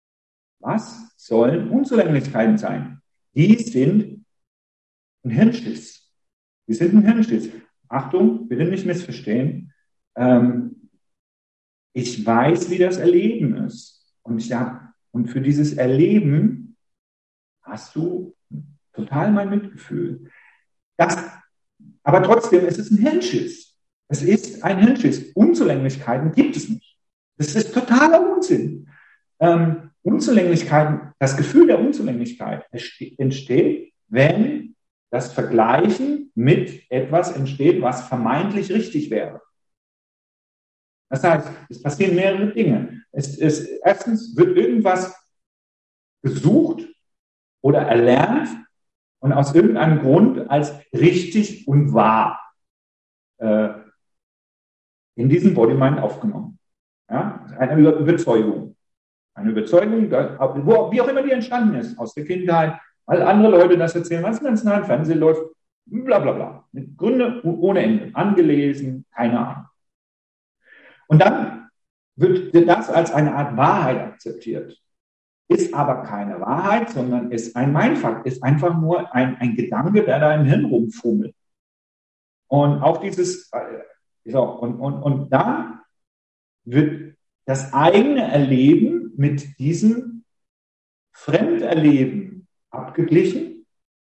Was sollen Unzulänglichkeiten sein? Die sind ein Hirnschiss. Die sind ein Hirnschiss. Achtung, bitte nicht missverstehen. Ähm, ich weiß, wie das Erleben ist. Und, ich hab, und für dieses Erleben hast du total mein Mitgefühl. Das Aber trotzdem, es ist ein Hirnschiss. Es ist ein Hirnschiss. Unzulänglichkeiten gibt es nicht. Das ist totaler Unsinn. Ähm, Unzulänglichkeiten, das Gefühl der Unzulänglichkeit entsteht, wenn das Vergleichen mit etwas entsteht, was vermeintlich richtig wäre. Das heißt, es passieren mehrere Dinge. Es, es, erstens wird irgendwas gesucht oder erlernt, und aus irgendeinem Grund als richtig und wahr äh, in diesen Body-Mind aufgenommen. Ja? Eine Überzeugung. Eine Überzeugung, wo, wie auch immer die entstanden ist, aus der Kindheit, weil andere Leute das erzählen, was im ganzen nah im Fernsehen läuft, bla bla bla. Mit Gründe ohne Ende. Angelesen, keine Ahnung. Und dann wird das als eine Art Wahrheit akzeptiert. Ist aber keine Wahrheit, sondern ist ein Mindfuck, ist einfach nur ein, ein Gedanke, der da im Hirn rumfummelt. Und auch dieses, so, und, und, und da wird das eigene Erleben mit diesem Fremderleben abgeglichen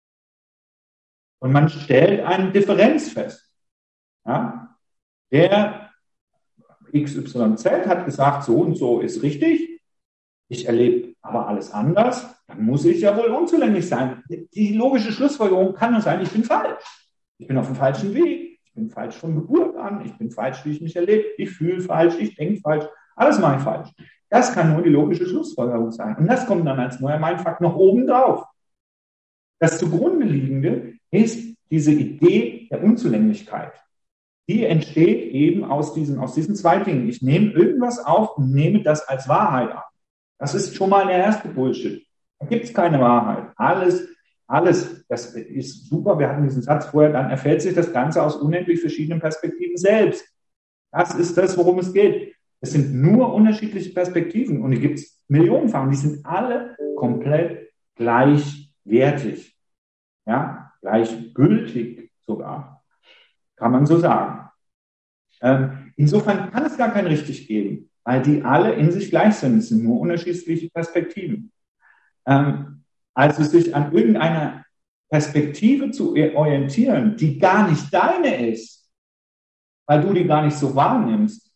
und man stellt eine Differenz fest. Ja? Der X Y Z hat gesagt, so und so ist richtig. Ich erlebe aber alles anders, dann muss ich ja wohl unzulänglich sein. Die logische Schlussfolgerung kann nur sein, ich bin falsch. Ich bin auf dem falschen Weg. Ich bin falsch von Geburt an. Ich bin falsch, wie ich mich erlebe. Ich fühle falsch, ich denke falsch. Alles mache ich falsch. Das kann nur die logische Schlussfolgerung sein. Und das kommt dann als neuer Mindfuck noch oben drauf. Das zugrunde liegende ist diese Idee der Unzulänglichkeit. Die entsteht eben aus diesen, aus diesen zwei Dingen. Ich nehme irgendwas auf und nehme das als Wahrheit an. Das ist schon mal der erste Bullshit. Da gibt es keine Wahrheit. Alles, alles, das ist super. Wir hatten diesen Satz vorher, dann erfällt sich das Ganze aus unendlich verschiedenen Perspektiven selbst. Das ist das, worum es geht. Es sind nur unterschiedliche Perspektiven und die gibt es millionenfach. Die sind alle komplett gleichwertig. Ja, gleichgültig sogar. Kann man so sagen. Ähm, insofern kann es gar kein richtig geben, weil die alle in sich gleich sind. Es sind nur unterschiedliche Perspektiven. Ähm, also sich an irgendeiner Perspektive zu orientieren, die gar nicht deine ist, weil du die gar nicht so wahrnimmst,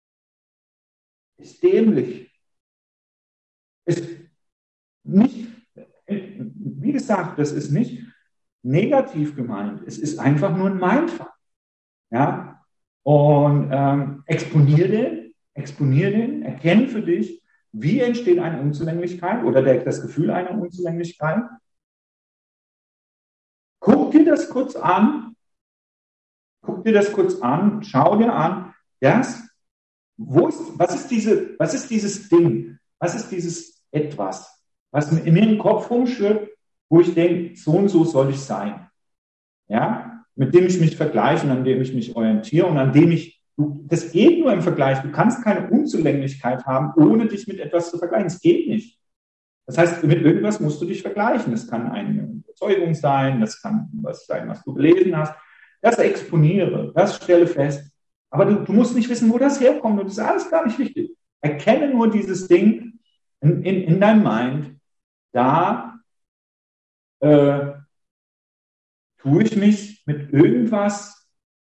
ist dämlich. Ist nicht, wie gesagt, das ist nicht negativ gemeint. Es ist einfach nur ein Mindfuck. Ja? Und ähm, exponier den, exponier den, erkenn für dich, wie entsteht eine Unzulänglichkeit oder der, das Gefühl einer Unzulänglichkeit. Guck dir das kurz an, guck dir das kurz an, schau dir an, das, wo ist, was ist diese, was ist dieses Ding, was ist dieses Etwas, was mir in den Kopf rumschwirrt, wo ich denke, so und so soll ich sein, ja, mit dem ich mich vergleiche und an dem ich mich orientiere und an dem ich, du, das geht nur im Vergleich, du kannst keine Unzulänglichkeit haben, ohne dich mit etwas zu vergleichen, es geht nicht. Das heißt, mit irgendwas musst du dich vergleichen. Das kann eine Überzeugung sein, das kann was sein, was du gelesen hast. Das exponiere, das stelle fest. Aber du, du musst nicht wissen, wo das herkommt. Und das ist alles gar nicht wichtig. Erkenne nur dieses Ding in, in, in deinem Mind. Da äh, tue ich mich mit irgendwas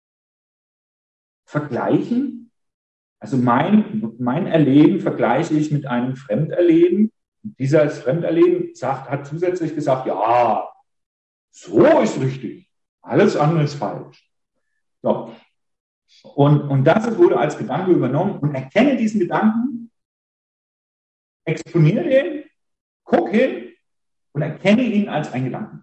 vergleichen. Also mein, mein Erleben vergleiche ich mit einem Fremderleben. Dieses Fremderleben sagt, hat zusätzlich gesagt, ja, so ist richtig, alles andere ist falsch. So. Und, und das wurde als Gedanke übernommen und erkenne diesen Gedanken, exponiere den, guck hin und erkenne ihn als einen Gedanken.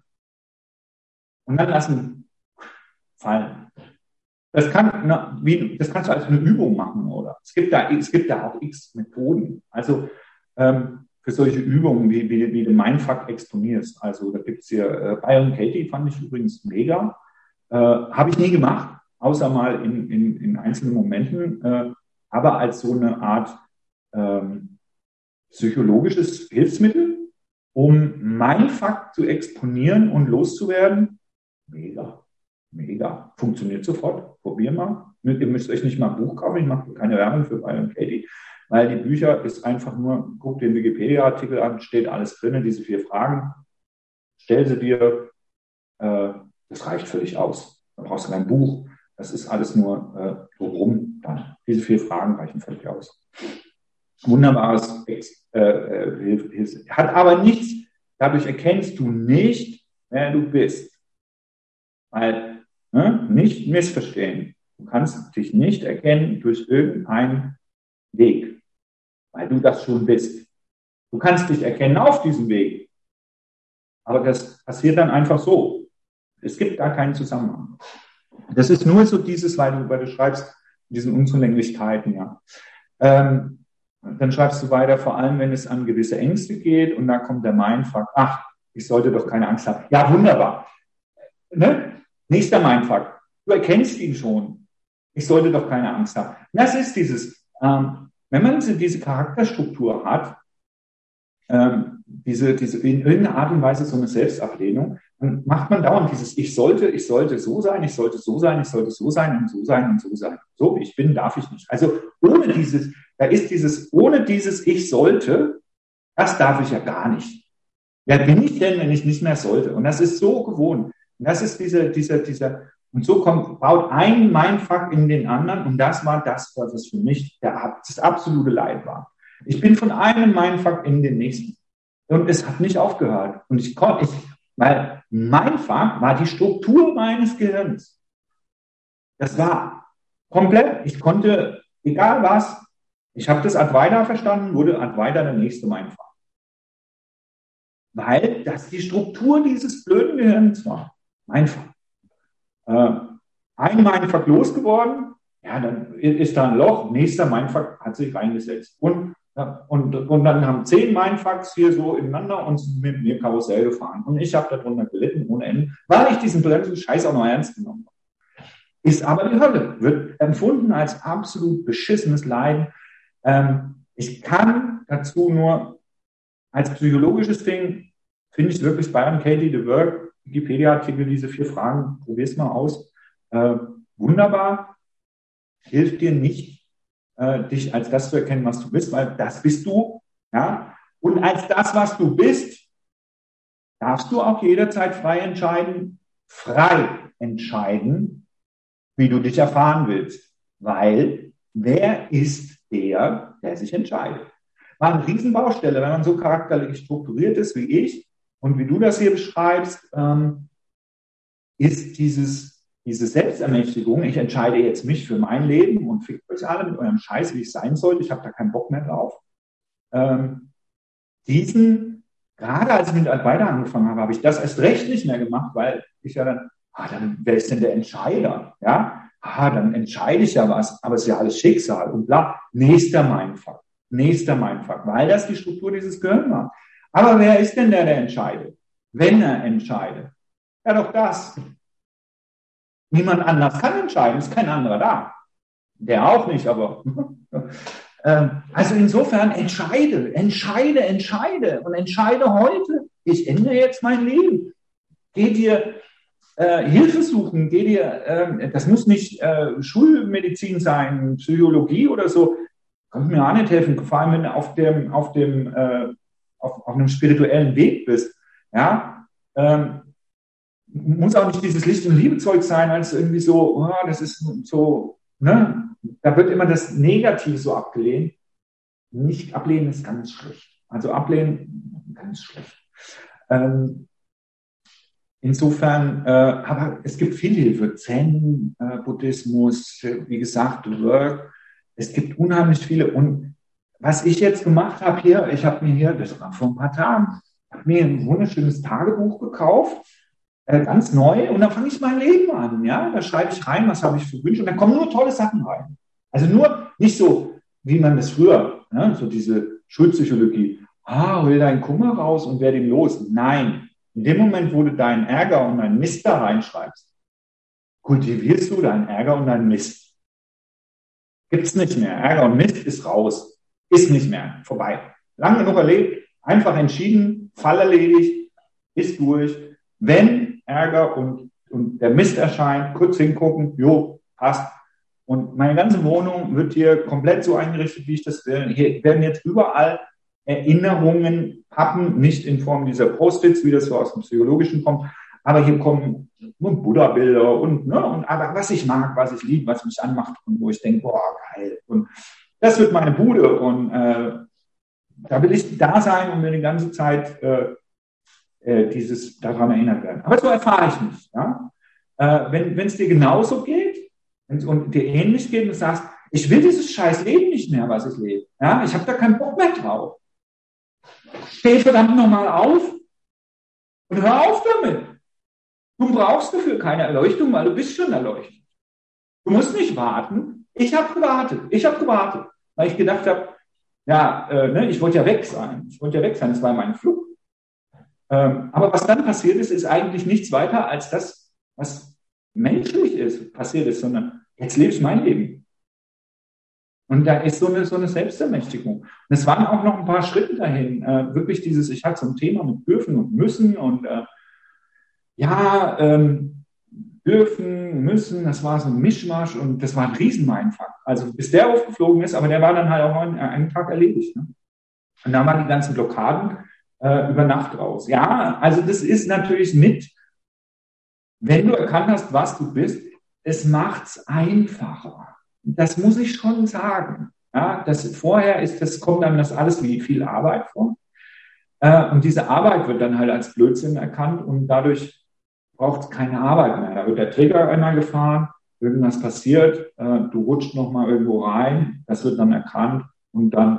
Und dann lassen fallen. Das, kann, na, wie, das kannst du als eine Übung machen, oder? Es gibt da, es gibt da auch x Methoden. Also, ähm, für solche Übungen, wie, wie, wie du Mindfuck exponierst. Also da gibt es hier äh, Byron Katie, fand ich übrigens mega. Äh, Habe ich nie gemacht, außer mal in, in, in einzelnen Momenten, äh, aber als so eine Art ähm, psychologisches Hilfsmittel, um Mindfuck zu exponieren und loszuwerden. Mega, mega. Funktioniert sofort. Probier mal. Ihr müsst euch nicht mal ein Buch kaufen, ich mache keine Werbung für Byron Katie. Weil die Bücher ist einfach nur, guck den Wikipedia-Artikel an, steht alles drin, diese vier Fragen, stell sie dir, äh, das reicht völlig aus. Da brauchst du kein Buch, das ist alles nur äh, so rum. Dann. Diese vier Fragen reichen völlig aus. Wunderbares äh, Hilfe. Hat aber nichts, dadurch erkennst du nicht, wer du bist. Weil, ne, nicht missverstehen. Du kannst dich nicht erkennen durch irgendeinen Weg, weil du das schon bist. Du kannst dich erkennen auf diesem Weg, aber das passiert dann einfach so. Es gibt gar keinen Zusammenhang. Das ist nur so dieses, weil du, weil du schreibst, diesen Unzulänglichkeiten, ja. Ähm, dann schreibst du weiter, vor allem, wenn es an gewisse Ängste geht und da kommt der Mindfuck, ach, ich sollte doch keine Angst haben. Ja, wunderbar. Ne? Nächster Mindfuck. Du erkennst ihn schon. Ich sollte doch keine Angst haben. Das ist dieses, Ähm, wenn man diese Charakterstruktur hat, ähm, diese, diese in irgendeiner Art und Weise so eine Selbstablehnung, dann macht man dauernd dieses Ich sollte, ich sollte so sein, ich sollte so sein, ich sollte so sein und so sein und so sein. So wie ich bin, darf ich nicht. Also ohne dieses, da ist dieses, ohne dieses Ich sollte, das darf ich ja gar nicht. Wer bin ich denn, wenn ich nicht mehr sollte? Und das ist so gewohnt. Und das ist dieser, dieser, dieser, Und so kommt, baut ein Mindfuck in den anderen und das war das, was für mich der, das absolute Leid war. Ich bin von einem Mindfuck in den nächsten und es hat nicht aufgehört. Und ich konnte, ich, weil Mindfuck war die Struktur meines Gehirns. Das war komplett, ich konnte, egal was, ich habe das Advaita verstanden, wurde Advaita der nächste Mindfuck. Weil das die Struktur dieses blöden Gehirns war. Mindfuck. Äh, ein Mindfuck losgeworden, ja, dann ist da ein Loch, nächster Mindfuck hat sich reingesetzt. Und, und, und dann haben zehn Mindfucks hier so ineinander und sind mit mir Karussell gefahren. Und ich habe darunter gelitten ohne Ende, weil ich diesen blöden Scheiß auch noch ernst genommen habe. Ist aber die Hölle, wird empfunden als absolut beschissenes Leiden. Ähm, ich kann dazu nur als psychologisches Ding, finde ich wirklich Byron Katie, The Work, Wikipedia-Artikel, diese vier Fragen, probier's mal aus. Äh, wunderbar, hilft dir nicht, äh, dich als das zu erkennen, was du bist, weil das bist du. Ja? Und als das, was du bist, darfst du auch jederzeit frei entscheiden, frei entscheiden, wie du dich erfahren willst. Weil wer ist der, der sich entscheidet? War eine Riesenbaustelle, wenn man so charakterlich strukturiert ist wie ich und wie du das hier beschreibst, ähm, ist dieses, diese Selbstermächtigung, ich entscheide jetzt mich für mein Leben und fickt euch alle mit eurem Scheiß, wie ich sein sollte, ich habe da keinen Bock mehr drauf. Ähm, diesen, gerade als ich mit Advaita angefangen habe, habe ich das erst recht nicht mehr gemacht, weil ich ja dann Ah, dann, wer ist denn der Entscheider? Ja, ah, dann entscheide ich ja was, aber es ist ja alles Schicksal und bla. Nächster Mindfuck, nächster Mindfuck, weil das die Struktur dieses Gehirns war. Aber wer ist denn der, der entscheidet? Wenn er entscheidet. Ja, doch das. Niemand anders kann entscheiden, ist kein anderer da. Der auch nicht, aber... Also insofern entscheide, entscheide, entscheide und entscheide heute. Ich ändere jetzt mein Leben. Geh dir äh, Hilfe suchen, geh dir, äh, das muss nicht äh, Schulmedizin sein, Psychologie oder so. Kann mir auch nicht helfen, vor allem wenn du auf dem, auf dem, äh, auf, auf einem spirituellen Weg bist. Ja, ähm, muss auch nicht dieses Licht- und Liebezeug sein, als irgendwie so, oh, das ist so, ne? Da wird immer das Negativ so abgelehnt. Nicht ablehnen ist ganz schlecht. Also ablehnen, ganz schlecht. Ähm, insofern, äh, aber es gibt viel Hilfe. Zen, äh, Buddhismus, wie gesagt, Work. Es gibt unheimlich viele. Und was ich jetzt gemacht habe hier, ich habe mir hier, das war vor ein paar Tagen, habe mir ein wunderschönes Tagebuch gekauft, äh, ganz neu. Und dann fange ich mein Leben an. Ja, da schreibe ich rein, was habe ich für Wünsche. Und dann kommen nur tolle Sachen rein. Also nur nicht so, wie man das früher, ne, so diese Schulpsychologie. Ah, hol deinen Kummer raus und werde ihn los. Nein. In dem Moment, wo du deinen Ärger und deinen Mist da reinschreibst, kultivierst du deinen Ärger und deinen Mist. Gibt's nicht mehr. Ärger und Mist ist raus. Ist nicht mehr. Vorbei. Lang genug erlebt, einfach entschieden, Fall erledigt, ist durch. Wenn Ärger und, und der Mist erscheint, kurz hingucken, jo, passt. Und meine ganze Wohnung wird hier komplett so eingerichtet, wie ich das will. Hier werden jetzt überall Erinnerungen, Pappen, nicht in Form dieser Post-its, wie das so aus dem Psychologischen kommt, aber hier kommen Buddha-Bilder und, ne, und aber was ich mag, was ich liebe, was mich anmacht und wo ich denke, boah, geil. Und das wird meine Bude und äh, da will ich da sein und mir die ganze Zeit äh, äh, dieses daran erinnert werden. Aber so erfahre ich mich. Ja? Äh, wenn es dir genauso geht, und dir ähnlich geht und du sagst, ich will dieses scheiß Leben nicht mehr, was ich lebe. Ja, ich habe da keinen Bock mehr drauf. Steh verdammt nochmal auf und hör auf damit. Du brauchst dafür keine Erleuchtung, weil du bist schon erleuchtet. Du musst nicht warten. Ich habe gewartet. Ich habe gewartet, weil ich gedacht habe, ja, äh, ne, ich wollte ja weg sein. Ich wollte ja weg sein. Das war meine Flucht. Ähm, aber was dann passiert ist, ist eigentlich nichts weiter als das, was menschlich ist, passiert ist, sondern jetzt lebe ich mein Leben. Und da ist so eine, so eine Selbstermächtigung. Und es waren auch noch ein paar Schritte dahin. Äh, wirklich dieses, ich hatte so ein Thema mit dürfen und müssen und äh, ja, ähm, dürfen, müssen, das war so ein Mischmasch und das war ein Riesenmindfuck. Also bis der aufgeflogen ist, aber der war dann halt auch an einem Tag erledigt. Ne? Und da waren die ganzen Blockaden äh, über Nacht raus. Ja, also das ist natürlich mit, wenn du erkannt hast, was du bist, es macht's einfacher. Das muss ich schon sagen. Ja, das vorher ist, das kommt einem das alles wie viel Arbeit vor. Äh, und diese Arbeit wird dann halt als Blödsinn erkannt und dadurch braucht es keine Arbeit mehr. Da wird der Trigger einmal gefahren, irgendwas passiert, äh, du rutscht nochmal irgendwo rein, das wird dann erkannt und dann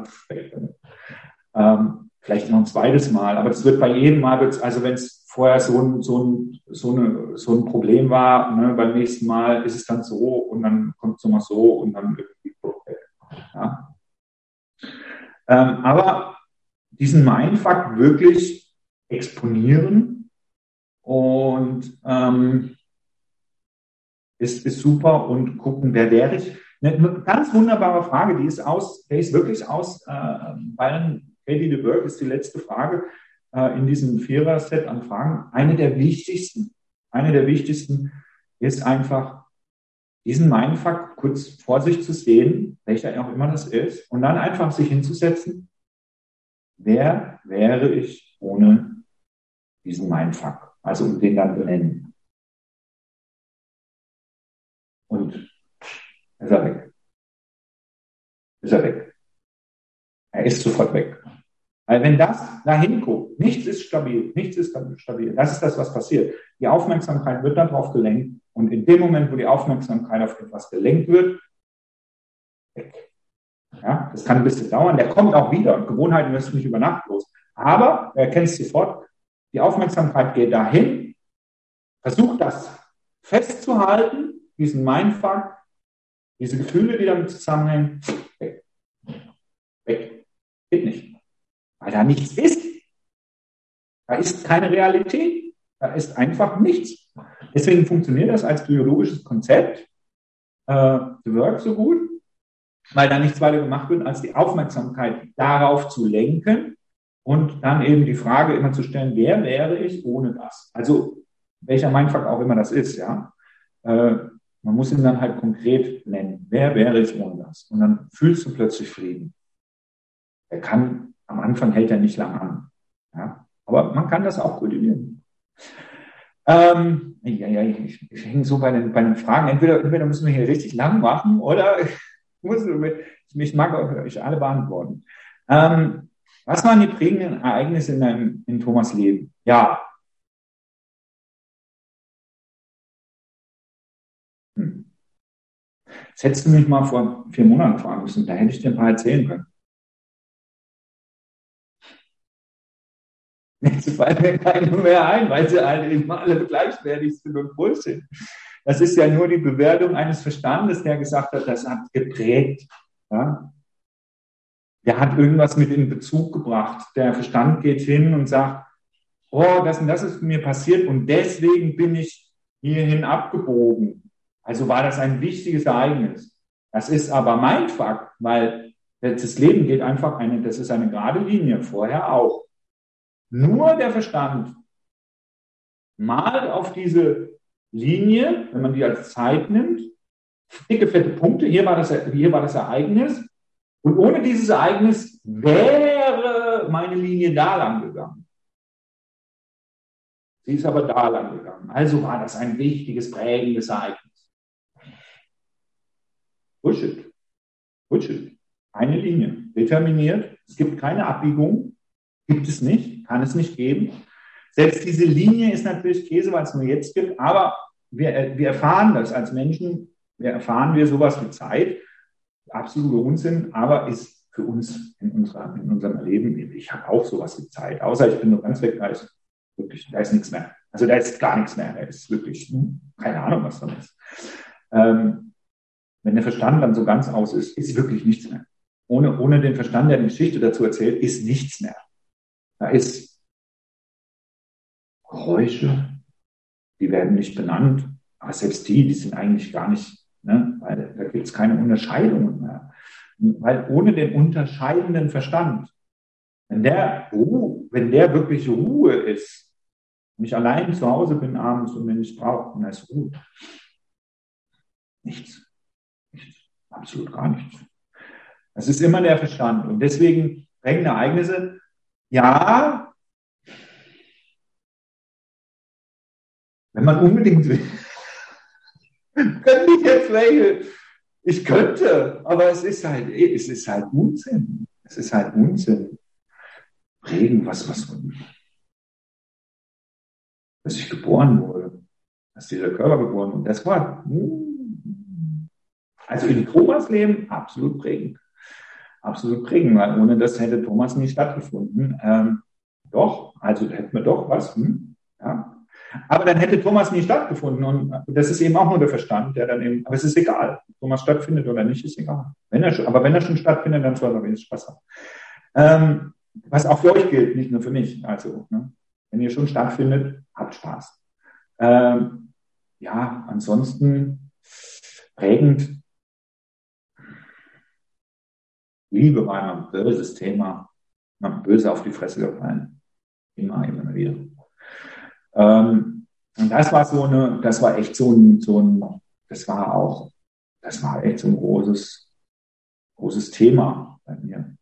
ähm, vielleicht noch ein zweites Mal. Aber das wird bei jedem Mal, also wenn es vorher so ein, so ein, so eine, so ein Problem war, ne, beim nächsten Mal ist es dann so und dann kommt es nochmal so und dann irgendwie okay. Ja. Ähm, aber diesen Mindfuck wirklich exponieren und ähm, ist, ist super und gucken, wer wäre ich. Eine, eine ganz wunderbare Frage, die ist aus, die ist wirklich aus äh, Byron Katie de Burgh ist die letzte Frage äh, in diesem Vierer-Set an Fragen. Eine der wichtigsten, eine der wichtigsten ist einfach, diesen Mindfuck kurz vor sich zu sehen, welcher auch immer das ist, und dann einfach sich hinzusetzen, wer wäre ich ohne diesen Mindfuck? Also um den dann benennen. Und ist er weg. Ist er weg. Er ist sofort weg. Weil wenn das dahin guckt, nichts ist stabil, nichts ist stabil. Das ist das, was passiert. Die Aufmerksamkeit wird darauf gelenkt und in dem Moment, wo die Aufmerksamkeit auf etwas gelenkt wird, weg. Ja, das kann ein bisschen dauern. Der kommt auch wieder. Gewohnheiten wirst du nicht über Nacht los. Aber, du erkennst sofort, die Aufmerksamkeit geht dahin. Versuch das festzuhalten, diesen Mindfuck, diese Gefühle, die damit zusammenhängen, weg. Weg. Geht nicht. Weil da nichts ist. Da ist keine Realität. Da ist einfach nichts. Deswegen funktioniert das als biologisches Konzept, äh, The Work so gut, weil da nichts weiter gemacht wird, als die Aufmerksamkeit darauf zu lenken und dann eben die Frage immer zu stellen, wer wäre ich ohne das? Also welcher Mindfuck auch immer das ist, ja. Äh, man muss ihn dann halt konkret nennen. Wer wäre ich ohne das? Und dann fühlst du plötzlich Frieden. Er kann, am Anfang hält er nicht lang an. Ja? Aber man kann das auch kultivieren. Ähm, ja, ja, ich, ich hänge so bei den, bei den Fragen. Entweder, entweder müssen wir hier richtig lang machen oder ich, muss, ich mag euch alle beantworten. Ähm, was waren die prägenden Ereignisse in, deinem, in Thomas' Leben? Ja. Hm. Das hättest du mich mal vor vier Monaten fragen müssen. Da hätte ich dir ein paar erzählen können. Jetzt fallen mir keine mehr ein, weil sie alle eben alle gleichwertig sind und groß sind. Das ist ja nur die Bewertung eines Verstandes, der gesagt hat, das hat geprägt. Ja? Der hat irgendwas mit in Bezug gebracht. Der Verstand geht hin und sagt, oh, das und das ist mir passiert und deswegen bin ich hierhin abgebogen. Also war das ein wichtiges Ereignis. Das ist aber Mindfuck, weil das Leben geht einfach eine, das ist eine gerade Linie, vorher auch. Nur der Verstand malt auf diese Linie, wenn man die als Zeit nimmt, dicke, fette Punkte, hier war das, hier war das Ereignis und ohne dieses Ereignis wäre meine Linie da lang gegangen. Sie ist aber da lang gegangen. Also war das ein wichtiges, prägendes Ereignis. Bullshit. Bullshit. Eine Linie. Determiniert. Es gibt keine Abbiegung. Gibt es nicht. Kann es nicht geben. Selbst diese Linie ist natürlich Käse, weil es nur jetzt gibt. Aber wir, wir erfahren das als Menschen. Wir erfahren wir sowas wie Zeit. Absoluter Unsinn. Aber ist für uns in, unserer, in unserem Leben, ich habe auch sowas wie Zeit. Außer ich bin nur ganz weg, da ist wirklich, da ist nichts mehr. Also da ist gar nichts mehr. Da ist wirklich, keine Ahnung, was da ist. Ähm, wenn der Verstand dann so ganz aus ist, ist wirklich nichts mehr. Ohne, ohne den Verstand, der eine Geschichte dazu erzählt, ist nichts mehr. Da ist Geräusche, die werden nicht benannt, aber selbst die, die sind eigentlich gar nicht, ne, weil da gibt es keine Unterscheidungen mehr. Weil ohne den unterscheidenden Verstand, wenn der, oh, wenn der wirklich Ruhe ist, wenn ich allein zu Hause bin abends und mir nichts brauche, dann ist Ruhe. Nichts. Nichts. Absolut gar nichts. Das ist immer der Verstand. Und deswegen prägende Ereignisse, ja, wenn man unbedingt will, könnte ich jetzt welche, ich könnte, aber es ist halt, es ist halt Unsinn. Es ist halt Unsinn. Prägen, was, was, dass ich geboren wurde, dass dieser Körper geboren wurde. Das war, also in Thomas' Leben absolut prägend. Absolut prägend, weil ohne das hätte Thomas nie stattgefunden. Ähm, doch, also hätten wir doch was. Hm, ja. Aber dann hätte Thomas nie stattgefunden. Und das ist eben auch nur der Verstand, der dann eben, aber es ist egal. Ob Thomas stattfindet oder nicht, ist egal. Wenn er schon, aber wenn er schon stattfindet, dann soll er wenigstens Spaß haben. Ähm, was auch für euch gilt, nicht nur für mich. Also, ne, wenn ihr schon stattfindet, habt Spaß. Ähm, ja, ansonsten prägend. Liebe war immer ein böses Thema. Man böse auf die Fresse gefallen. Immer, immer wieder. Ähm, und das war so eine, das war echt so ein, so ein, das war auch, das war echt so ein großes, großes Thema bei mir.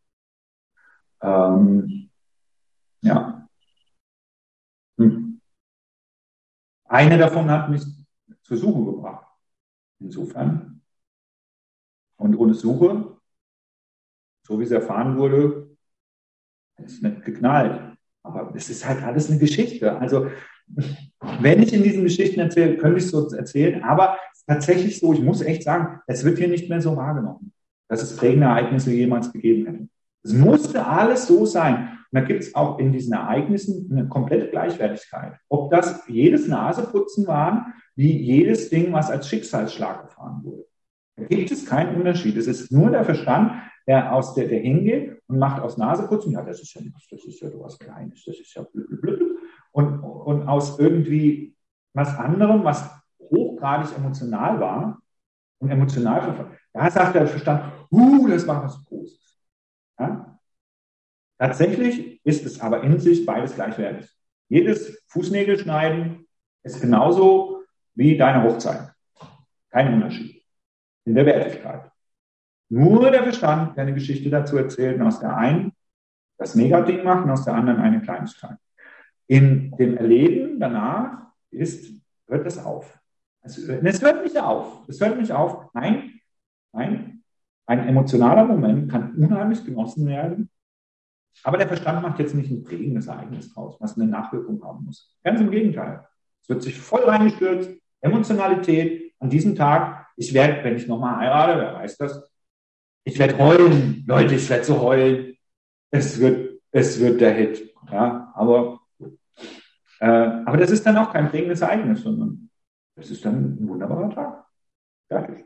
Ähm, ja. Hm. Eine davon hat mich zur Suche gebracht. Insofern. Und ohne Suche, so wie es erfahren wurde, ist nicht geknallt. Aber es ist halt alles eine Geschichte. Also, wenn ich in diesen Geschichten erzähle, könnte ich es so erzählen. Aber es ist tatsächlich so, ich muss echt sagen, es wird hier nicht mehr so wahrgenommen, dass es prägende Ereignisse jemals gegeben hätte. Es musste alles so sein. Und da gibt es auch in diesen Ereignissen eine komplette Gleichwertigkeit. Ob das jedes Naseputzen waren wie jedes Ding, was als Schicksalsschlag gefahren wurde. Da gibt es keinen Unterschied. Es ist nur der Verstand, der aus der, der hingeht und macht aus Naseputzen, ja, das ist ja nichts, das ist ja was Kleines, das ist ja blöd. Und, und aus irgendwie was anderem, was hochgradig emotional war und emotional verfangen, da sagt der Verstand, uh, das war was Großes. Ja? Tatsächlich ist es aber in sich beides gleichwertig. Jedes Fußnägelschneiden ist genauso wie deine Hochzeit. Kein Unterschied in der Wertigkeit. Nur der Verstand, der eine Geschichte dazu erzählt und aus der einen das Megading macht und aus der anderen eine Kleinigkeit. In dem Erleben danach ist, hört das auf. Es, es hört nicht auf. Es hört nicht auf. Nein, nein. Ein emotionaler Moment kann unheimlich genossen werden. Aber der Verstand macht jetzt nicht ein prägendes Ereignis draus, was eine Nachwirkung haben muss. Ganz im Gegenteil. Es wird sich voll reingestürzt. Emotionalität an diesem Tag. Ich werde, wenn ich nochmal heirate, wer weiß das, ich werde heulen. Leute, ich werde so heulen. Es wird, es wird der Hit. Ja, aber, äh, aber das ist dann auch kein prägendes Ereignis, sondern das ist dann ein wunderbarer Tag. Fertig.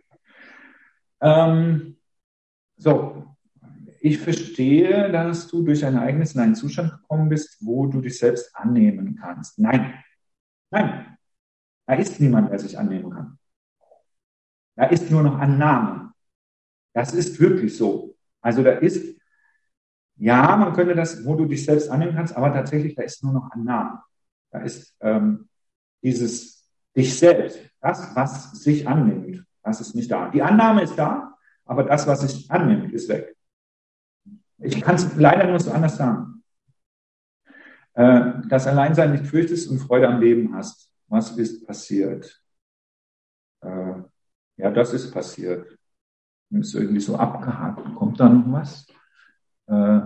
Ähm, so. Ich verstehe, dass du durch ein Ereignis in einen Zustand gekommen bist, wo du dich selbst annehmen kannst. Nein. Nein. Da ist niemand, der sich annehmen kann. Da ist nur noch Annahme. Das ist wirklich so. Also da ist, ja, man könnte das, wo du dich selbst annehmen kannst, aber tatsächlich, da ist nur noch Annahme. Da ist ähm, dieses dich selbst, das, was sich annimmt, das ist nicht da. Die Annahme ist da, aber das, was sich annimmt, ist weg. Ich kann es leider nur so anders sagen. Äh, das Alleinsein nicht fürchtest und Freude am Leben hast. Was ist passiert? Äh, ja, das ist passiert. Ist irgendwie so abgehakt. Kommt da noch was? Äh,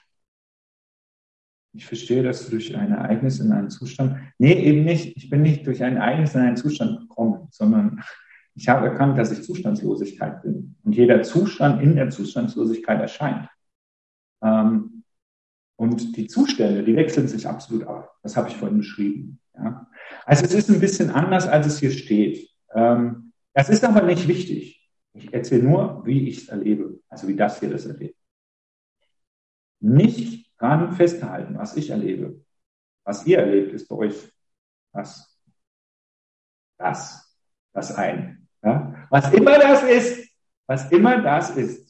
ich verstehe, dass du durch ein Ereignis in einen Zustand... Nee, eben nicht. Ich bin nicht durch ein Ereignis in einen Zustand gekommen, sondern ich habe erkannt, dass ich Zustandslosigkeit bin. Und jeder Zustand in der Zustandslosigkeit erscheint. Ähm, und die Zustände, die wechseln sich absolut ab. Das habe ich vorhin beschrieben. Ja. Also es ist ein bisschen anders, als es hier steht. Ähm, das ist aber nicht wichtig. Ich erzähle nur, wie ich es erlebe. Also wie das hier das erlebt. Nicht dran festhalten, was ich erlebe. Was ihr erlebt, ist bei euch das. Das. Das ein. Ja. Was immer das ist. Was immer das ist.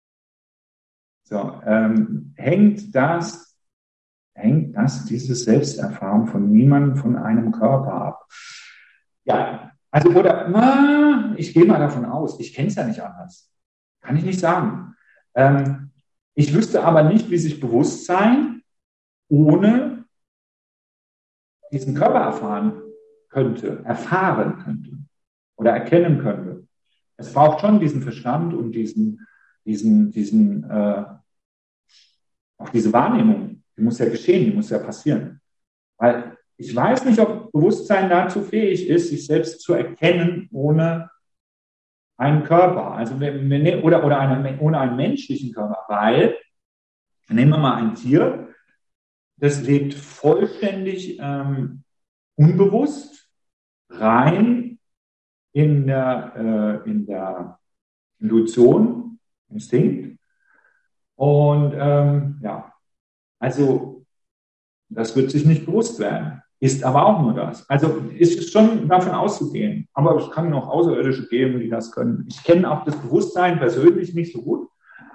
So, ähm, hängt das, hängt das, diese Selbsterfahrung von niemandem, von einem Körper ab? Ja, also, oder, na, ich gehe mal davon aus, ich kenne es ja nicht anders. Kann ich nicht sagen. Ähm, ich wüsste aber nicht, wie sich Bewusstsein ohne diesen Körper erfahren könnte, erfahren könnte oder erkennen könnte. Es braucht schon diesen Verstand und diesen, diesen, diesen, äh, auch diese Wahrnehmung, die muss ja geschehen, die muss ja passieren. Weil ich weiß nicht, ob Bewusstsein dazu fähig ist, sich selbst zu erkennen ohne einen Körper, also wenn, wenn, oder, oder eine, ohne einen menschlichen Körper, weil, nehmen wir mal ein Tier, das lebt vollständig ähm, unbewusst, rein in der, äh, in der Intuition, Instinkt. Und ähm, ja, also das wird sich nicht bewusst werden, ist aber auch nur das. Also ist es schon davon auszugehen, aber es kann auch Außerirdische geben, die das können. Ich kenne auch das Bewusstsein persönlich nicht so gut,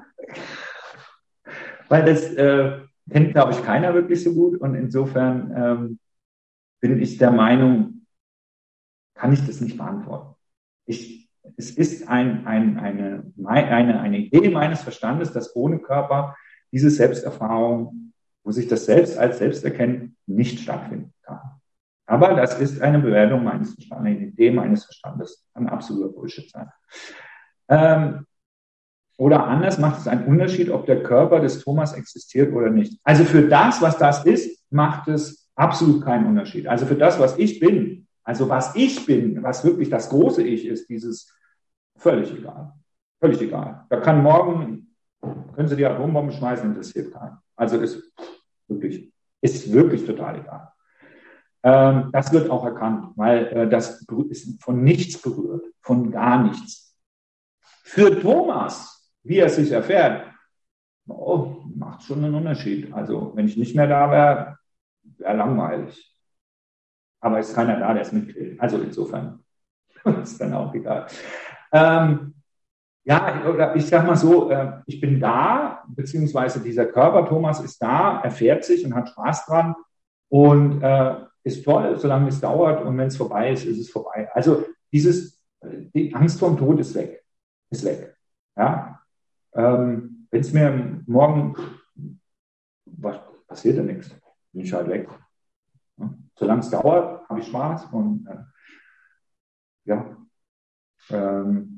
weil das äh, kennt, glaube ich, keiner wirklich so gut und insofern ähm, bin ich der Meinung, kann ich das nicht beantworten. Ich Es ist ein, ein, eine, eine, eine Idee meines Verstandes, dass ohne Körper diese Selbsterfahrung, wo sich das Selbst als Selbsterkennen nicht stattfinden kann. Aber das ist eine Bewertung meines Verstandes, eine Idee meines Verstandes. Kann absoluter Bullshit sein. Ähm, oder anders macht es einen Unterschied, ob der Körper des Thomas existiert oder nicht. Also für das, was das ist, macht es absolut keinen Unterschied. Also für das, was ich bin, also was ich bin, was wirklich das große Ich ist, dieses völlig egal. Völlig egal. Da kann morgen, können Sie die Atombombe schmeißen, interessiert keinen. Also ist wirklich, ist wirklich total egal. Ähm, das wird auch erkannt, weil äh, das ist von nichts berührt, von gar nichts. Für Thomas, wie er sich erfährt, oh, macht schon einen Unterschied. Also wenn ich nicht mehr da wäre, wäre langweilig. Aber ist keiner da, der es mitkriegt. Also insofern ist dann auch egal. Ähm, ja, oder ich sag mal so, äh, ich bin da, beziehungsweise dieser Körper, Thomas, ist da, erfährt sich und hat Spaß dran und äh, ist toll, solange es dauert, und wenn es vorbei ist, ist es vorbei. Also dieses, die Angst vor dem Tod ist weg, ist weg. Ja, ähm, wenn es mir morgen, was passiert ja nichts, bin ich halt weg. Ja? Solange es dauert, habe ich Spaß und äh, ja, ähm,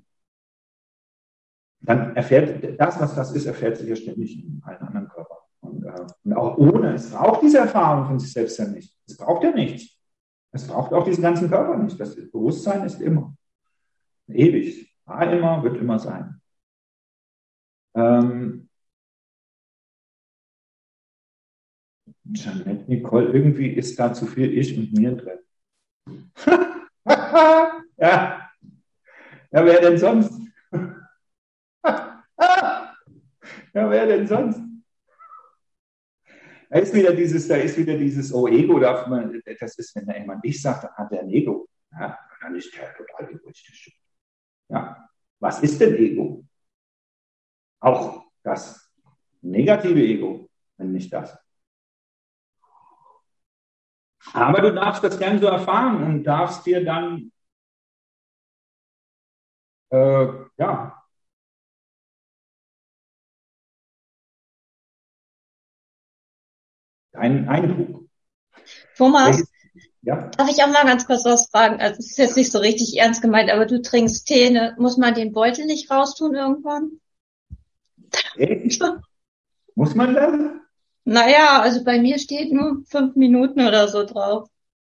dann erfährt das, was das ist, erfährt sich ja ständig in allen anderen Körpern. Und, äh, und auch ohne, es braucht diese Erfahrung von sich selbst ja nicht. Es braucht ja nichts. Es braucht auch diesen ganzen Körper nicht. Das Bewusstsein ist immer. Ewig. War immer, wird immer sein. Ähm, Jeanette Nicole, irgendwie ist da zu viel Ich und mir drin. ja. Ja, wer denn sonst? ja, wer denn sonst? Da ist wieder dieses, da ist wieder dieses Oh, Ego, darf man, das ist, wenn da jemand ich sagt, dann hat er ein Ego. Ja, dann ist der total egoistisch. Ja, was ist denn Ego? Auch das negative Ego, wenn nicht das. Aber du darfst das gerne so erfahren und darfst dir dann, äh, ja, deinen Eindruck. Thomas, ja? Darf ich auch mal ganz kurz was fragen? Also es ist jetzt nicht so richtig ernst gemeint, aber du trinkst Tee, ne? Muss man den Beutel nicht raustun irgendwann? Echt? Muss man das? Naja, also bei mir steht nur fünf Minuten oder so drauf.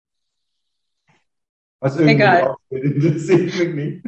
Was irgendwie Egal. drauf steht, interessiert mich nicht.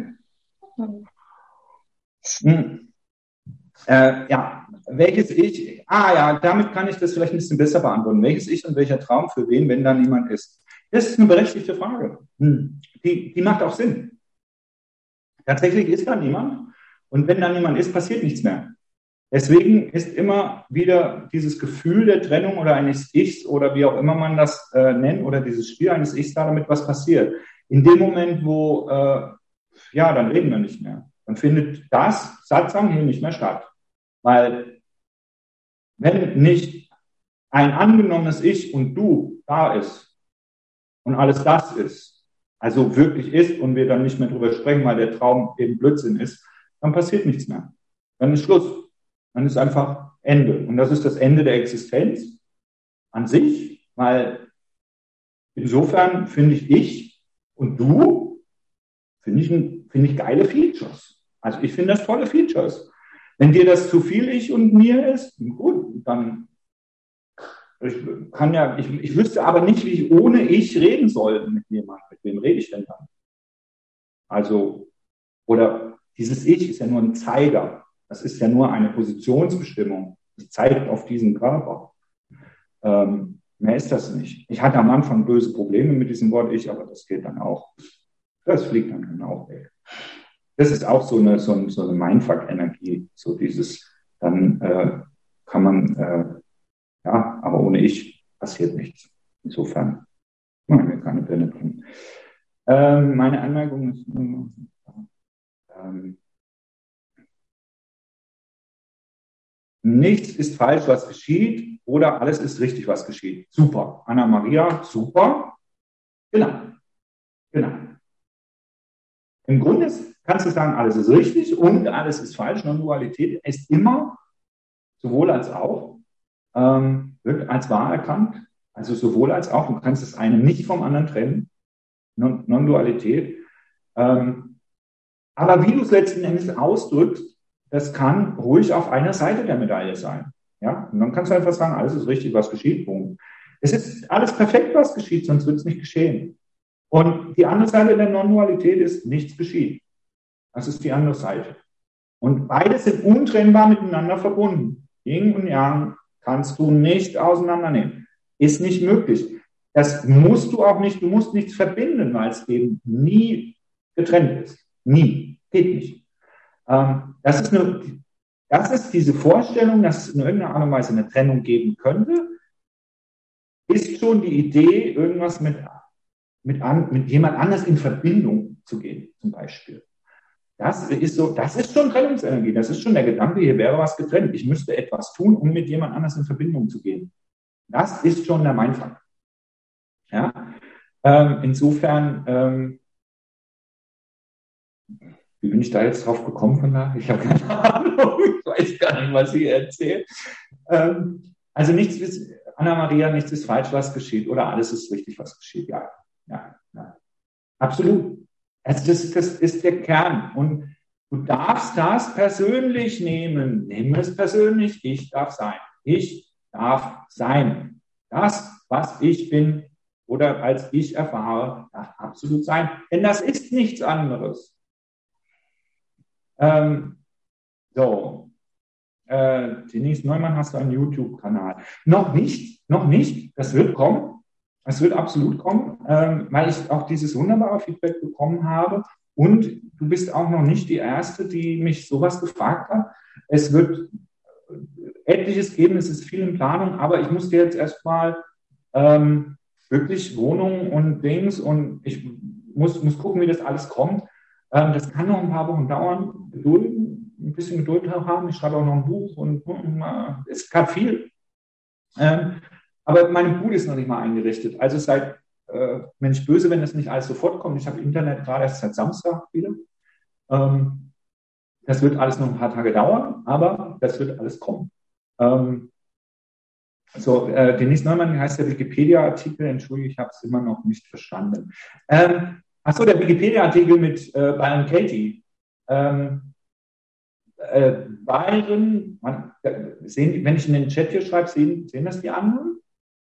Hm. Äh, ja, welches Ich, ah ja, damit kann ich das vielleicht ein bisschen besser beantworten. Welches Ich und welcher Traum für wen, wenn da niemand ist? Das ist eine berechtigte Frage. Hm. Die, die macht auch Sinn. Tatsächlich ist da niemand, und wenn da niemand ist, passiert nichts mehr. Deswegen ist immer wieder dieses Gefühl der Trennung oder eines Ichs oder wie auch immer man das äh, nennt, oder dieses Spiel eines Ichs da, damit was passiert. In dem Moment, wo, äh, ja, dann reden wir nicht mehr. Dann findet das Satsang hier nicht mehr statt. Weil wenn nicht ein angenommenes Ich und Du da ist und alles das ist, also wirklich ist, und wir dann nicht mehr drüber sprechen, weil der Traum eben Blödsinn ist, dann passiert nichts mehr. Dann ist Schluss. Dann ist einfach Ende. Und das ist das Ende der Existenz an sich, weil insofern finde ich ich und du, finde ich, finde ich geile Features. Also ich finde das tolle Features. Wenn dir das zu viel Ich und mir ist, gut, dann ich kann ja, ich, ich wüsste aber nicht, wie ich ohne Ich reden soll mit jemandem. Mit wem rede ich denn dann? Also, oder dieses Ich ist ja nur ein Zeiger. Das ist ja nur eine Positionsbestimmung. Es zeigt auf diesen Körper. Ähm, mehr ist das nicht. Ich hatte am Anfang böse Probleme mit diesem Wort Ich, aber das geht dann auch. Das fliegt dann auch weg. Das ist auch so eine, so eine, so eine Mindfuck-Energie. So dieses, dann äh, kann man, äh, ja, aber ohne Ich passiert nichts. Insofern machen wir keine Birne drin. Ähm, meine Anmerkung ist, ähm, nichts ist falsch, was geschieht, oder alles ist richtig, was geschieht. Super. Anna-Maria, super. Genau. Genau. Im Grunde kannst du sagen, alles ist richtig und alles ist falsch. Non-Dualität ist immer, sowohl als auch, ähm, wird als wahr erkannt. Also sowohl als auch. Du kannst das eine nicht vom anderen trennen. Non- Non-Dualität. Ähm, aber wie du es letzten Endes ausdrückst, das kann ruhig auf einer Seite der Medaille sein. Ja? Und dann kannst du einfach sagen, alles ist richtig, was geschieht. Punkt. Es ist alles perfekt, was geschieht, sonst wird es nicht geschehen. Und die andere Seite der Non-Dualität ist, nichts geschieht. Das ist die andere Seite. Und beide sind untrennbar miteinander verbunden. Yin und Yang kannst du nicht auseinandernehmen. Ist nicht möglich. das musst du auch nicht, du musst nichts verbinden, weil es eben nie getrennt ist. Nie. Geht nicht. Ähm, das ist eine, das ist diese Vorstellung, dass es in irgendeiner Art und Weise eine Trennung geben könnte, ist schon die Idee, irgendwas mit, mit, an, mit jemand anders in Verbindung zu gehen, zum Beispiel. Das ist so, das ist schon Trennungsenergie. Das ist schon der Gedanke, hier wäre was getrennt. Ich müsste etwas tun, um mit jemand anders in Verbindung zu gehen. Das ist schon der Mindfuck. Ja? Ähm, insofern, ähm, wie bin ich da jetzt drauf gekommen von da? Ich habe keine Ahnung. Ich weiß gar nicht, was ich erzähle. Ähm, also nichts ist, Anna-Maria, nichts ist falsch, was geschieht. Oder alles ist richtig, was geschieht. Ja, ja, ja. Absolut. Also das, das ist der Kern. Und du darfst das persönlich nehmen. Nimm es persönlich. Ich darf sein. Ich darf sein. Das, was ich bin oder als ich erfahre, darf absolut sein. Denn das ist nichts anderes. Ähm, so. Äh, Denise Neumann, hast du einen YouTube-Kanal? Noch nicht. Noch nicht. Das wird kommen. Es wird absolut kommen, ähm, weil ich auch dieses wunderbare Feedback bekommen habe. Und du bist auch noch nicht die Erste, die mich sowas gefragt hat. Es wird etliches geben, es ist viel in Planung, aber ich muss dir jetzt erstmal ähm, wirklich Wohnungen und Dings und ich muss, muss gucken, wie das alles kommt. Ähm, das kann noch ein paar Wochen dauern. Gedulden, ein bisschen Geduld haben. Ich schreibe auch noch ein Buch und äh, es ist gerade viel. Ähm, Aber meine Bude ist noch nicht mal eingerichtet. Also seit, äh, wenn ich böse, wenn das nicht alles sofort kommt. Ich habe Internet gerade erst seit Samstag wieder. Ähm, das wird alles noch ein paar Tage dauern, aber das wird alles kommen. Ähm, so, äh, Denise Neumann heißt der Wikipedia-Artikel. Entschuldige, ich habe es immer noch nicht verstanden. Ähm, achso, der Wikipedia-Artikel mit äh, Byron Katie. Ähm, äh, Byron, man, sehen die, wenn ich in den Chat hier schreibe, sehen, sehen das die anderen?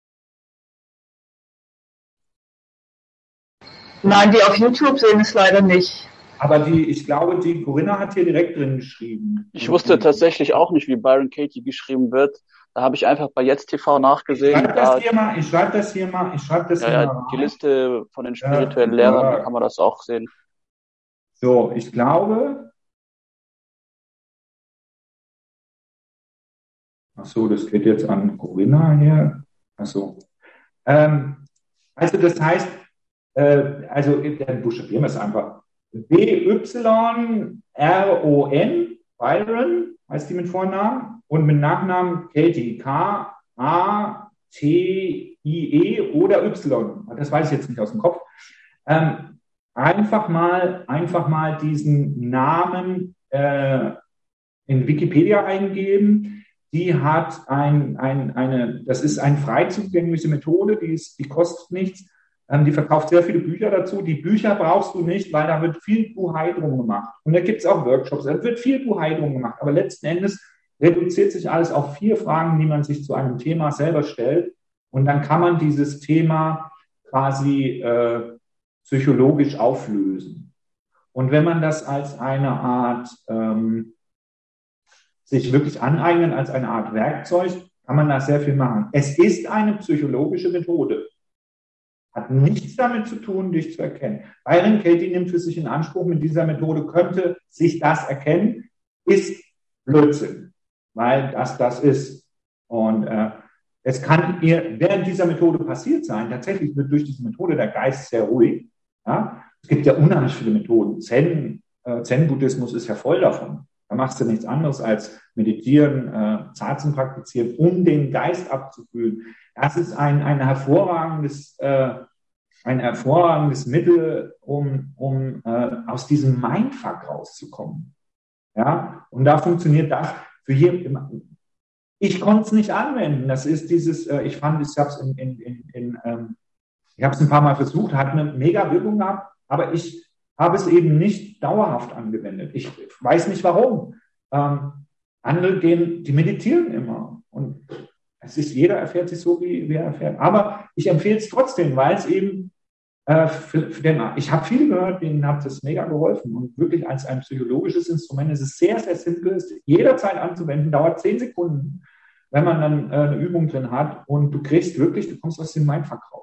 Nein, die auf YouTube sehen es leider nicht. Aber die, ich glaube, die Corinna hat hier direkt drin geschrieben. Ich wusste tatsächlich auch nicht, wie Byron Katie geschrieben wird. Da habe ich einfach bei Jetzt T V nachgesehen. Ich schreibe das hier mal, ich schreibe das hier mal, ich schreibe das ja, hier ja, mal. Die Liste von den spirituellen ja, Lehrern, ja. da kann man das auch sehen. So, ich glaube. Ach so, das geht jetzt an Corinna hier. Ach so. Ähm, also das heißt, äh, also dann buchstabieren wir es einfach. B Y R O N, Byron, heißt die mit Vornamen, und mit Nachnamen Katie, K A T I E oder Y. Das weiß ich jetzt nicht aus dem Kopf. Ähm, einfach mal, einfach mal diesen Namen äh, in Wikipedia eingeben. Die hat ein, ein, eine, das ist eine frei zugängliche Methode, die, ist, die kostet nichts. Ähm, die verkauft sehr viele Bücher dazu. Die Bücher brauchst du nicht, weil da wird viel Buhai drum gemacht. Und da gibt es auch Workshops, da wird viel Buhai drum gemacht. Aber letzten Endes reduziert sich alles auf vier Fragen, die man sich zu einem Thema selber stellt. Und dann kann man dieses Thema quasi äh, psychologisch auflösen. Und wenn man das als eine Art ähm, sich wirklich aneignen, als eine Art Werkzeug, kann man da sehr viel machen. Es ist eine psychologische Methode. Hat nichts damit zu tun, dich zu erkennen. Byron Katie nimmt für sich in Anspruch, mit dieser Methode könnte sich das erkennen, ist Blödsinn, weil das das ist. Und äh, es kann ihr während dieser Methode passiert sein, tatsächlich wird durch diese Methode der Geist sehr ruhig. Ja? Es gibt ja unheimlich viele Methoden. Zen, äh, Zen-Buddhismus ist ja voll davon. Da machst du nichts anderes als meditieren, äh, Zazen praktizieren, um den Geist abzukühlen. Das ist ein, ein hervorragendes, äh, ein hervorragendes Mittel, um, um äh, aus diesem Mindfuck rauszukommen. Ja, und da funktioniert das für jeden. Ich konnte es nicht anwenden. Das ist dieses, äh, ich fand, ich habe es in, in, in, in ähm, ich habe es ein paar Mal versucht, hat eine mega Wirkung gehabt, aber ich habe es eben nicht dauerhaft angewendet. Ich weiß nicht warum. Ähm, andere gehen, die meditieren immer. Und es ist, jeder erfährt sich so, wie, wie er erfährt. Aber ich empfehle es trotzdem, weil es eben, äh, für, für den, ich habe viele gehört, denen hat das mega geholfen. Und wirklich als ein psychologisches Instrument ist es sehr, sehr simpel, ist jederzeit anzuwenden, dauert zehn Sekunden, wenn man dann äh, eine Übung drin hat. Und du kriegst wirklich, du kommst aus dem Mindfuck raus.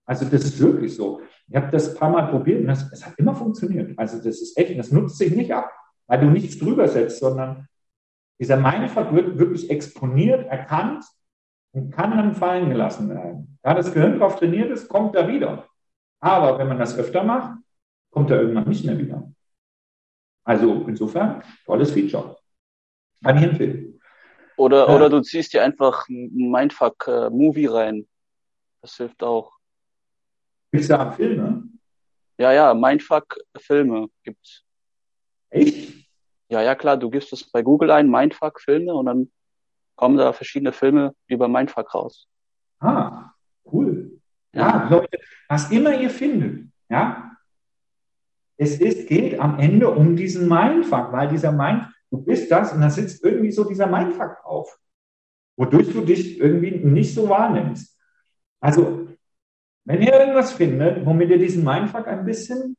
Also das ist wirklich so. Ich habe das ein paar Mal probiert und das, es hat immer funktioniert. Also das ist echt, das nutzt sich nicht ab, weil du nichts drüber setzt, sondern dieser Mindfuck wird wirklich exponiert, erkannt und kann dann fallen gelassen werden. Da das Gehirn drauf trainiert ist, kommt er wieder. Aber wenn man das öfter macht, kommt er irgendwann nicht mehr wieder. Also insofern, tolles Feature. Kann ich empfehlen. Oder, Ja. oder du ziehst dir einfach ein Mindfuck-Movie rein. Das hilft auch. Gibt's da Filme? Ja, ja, Mindfuck-Filme gibt's. Echt? Ja, ja, klar, du gibst es bei Google ein, Mindfuck-Filme, und dann kommen da verschiedene Filme über Mindfuck raus. Ah, cool. Ja. Ja, Leute, was immer ihr findet, ja, es ist, geht am Ende um diesen Mindfuck, weil dieser Mind, du bist das und da sitzt irgendwie so dieser Mindfuck auf, wodurch du dich irgendwie nicht so wahrnimmst. Also, wenn ihr irgendwas findet, womit ihr diesen Mindfuck ein bisschen,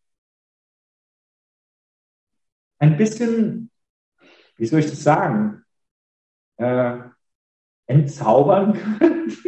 ein bisschen, wie soll ich das sagen, äh, entzaubern könnt,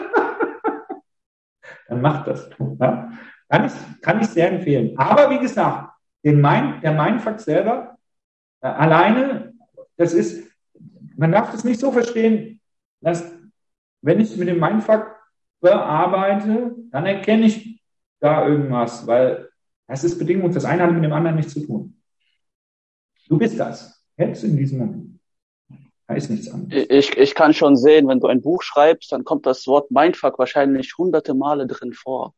dann macht das. Ja? Kann ich, kann ich sehr empfehlen. Aber wie gesagt, den Mind, der Mindfuck selber äh, alleine, das ist, man darf das nicht so verstehen, dass wenn ich mit dem Mindfuck bearbeite, dann erkenne ich da irgendwas, weil das ist Bedingung, das eine hat mit dem anderen nichts zu tun. Du bist das, jetzt in diesem Moment. Da ist nichts anderes. Ich, ich kann schon sehen, wenn du ein Buch schreibst, dann kommt das Wort Mindfuck wahrscheinlich hunderte Male drin vor.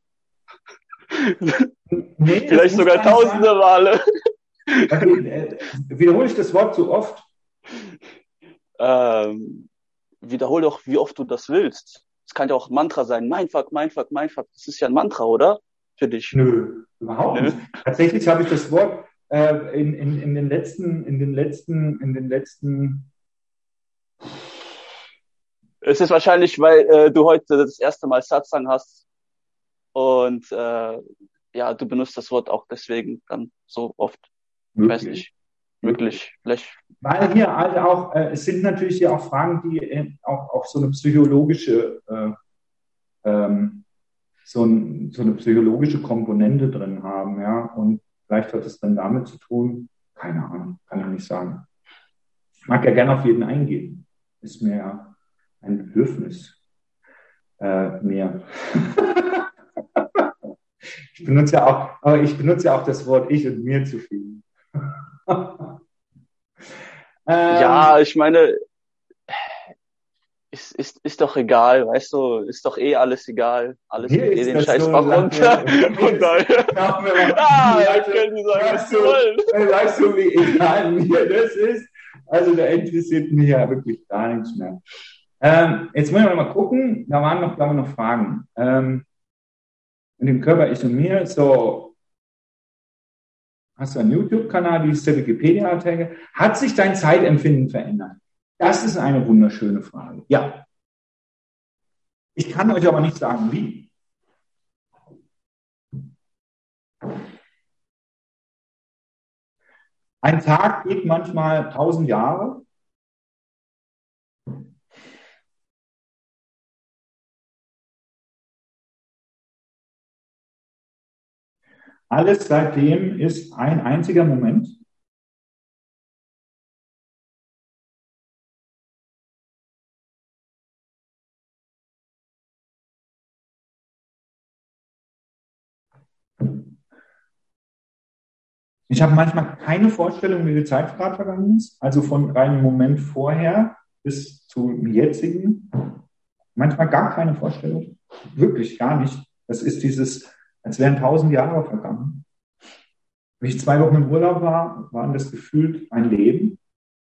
Nee, Vielleicht sogar tausende sein. Male. Also, äh, wiederhole ich das Wort so oft? Ähm, wiederhole doch, wie oft du das willst. Es kann ja auch ein Mantra sein. Mindfuck, Mindfuck, Mindfuck. Das ist ja ein Mantra, oder? Für dich. Nö, überhaupt Nö. nicht. Tatsächlich habe ich das Wort äh, in, in, in den letzten, in den letzten, in den letzten. Es ist wahrscheinlich, weil äh, du heute das erste Mal Satsang hast und äh, ja, du benutzt das Wort auch deswegen dann so oft. Ich weiß nicht. Wirklich. Vielleicht. Weil hier halt auch, äh, es sind natürlich hier auch Fragen, die äh, auch, auch so eine psychologische, äh, ähm, so, ein, so eine psychologische Komponente drin haben, ja. Und vielleicht hat es dann damit zu tun, keine Ahnung, kann ich nicht sagen. Ich mag ja gerne auf jeden eingehen. Ist mir ja ein Bedürfnis äh, mehr. Ich benutze ja auch, aber ich benutze ja auch das Wort ich und mir zu viel. ähm, ja, ich meine, ist, ist, ist doch egal, weißt du, ist doch eh alles egal. Alles geht eh den Scheißbach runter. Und daher, ah, wir können sagen, was du wollen. Weißt du, wie egal mir das ist? Also da interessiert mich ja wirklich gar nichts mehr. Ähm, jetzt wollen wir mal gucken, da waren noch, glaube ich, noch Fragen. Ähm, in dem Körper ich und mir, so, hast du einen YouTube-Kanal, wie ist der Wikipedia-Artikel? Hat sich dein Zeitempfinden verändert? Das ist eine wunderschöne Frage. Ja. Ich kann euch aber nicht sagen, wie. Ein Tag geht manchmal tausend Jahre. Alles seitdem ist ein einziger Moment. Ich habe manchmal keine Vorstellung, wie viel Zeit gerade vergangen ist. Also von einem Moment vorher bis zum jetzigen. Manchmal gar keine Vorstellung. Wirklich gar nicht. Das ist dieses, als wären tausend Jahre vergangen. Wenn ich zwei Wochen im Urlaub war, waren das gefühlt ein Leben.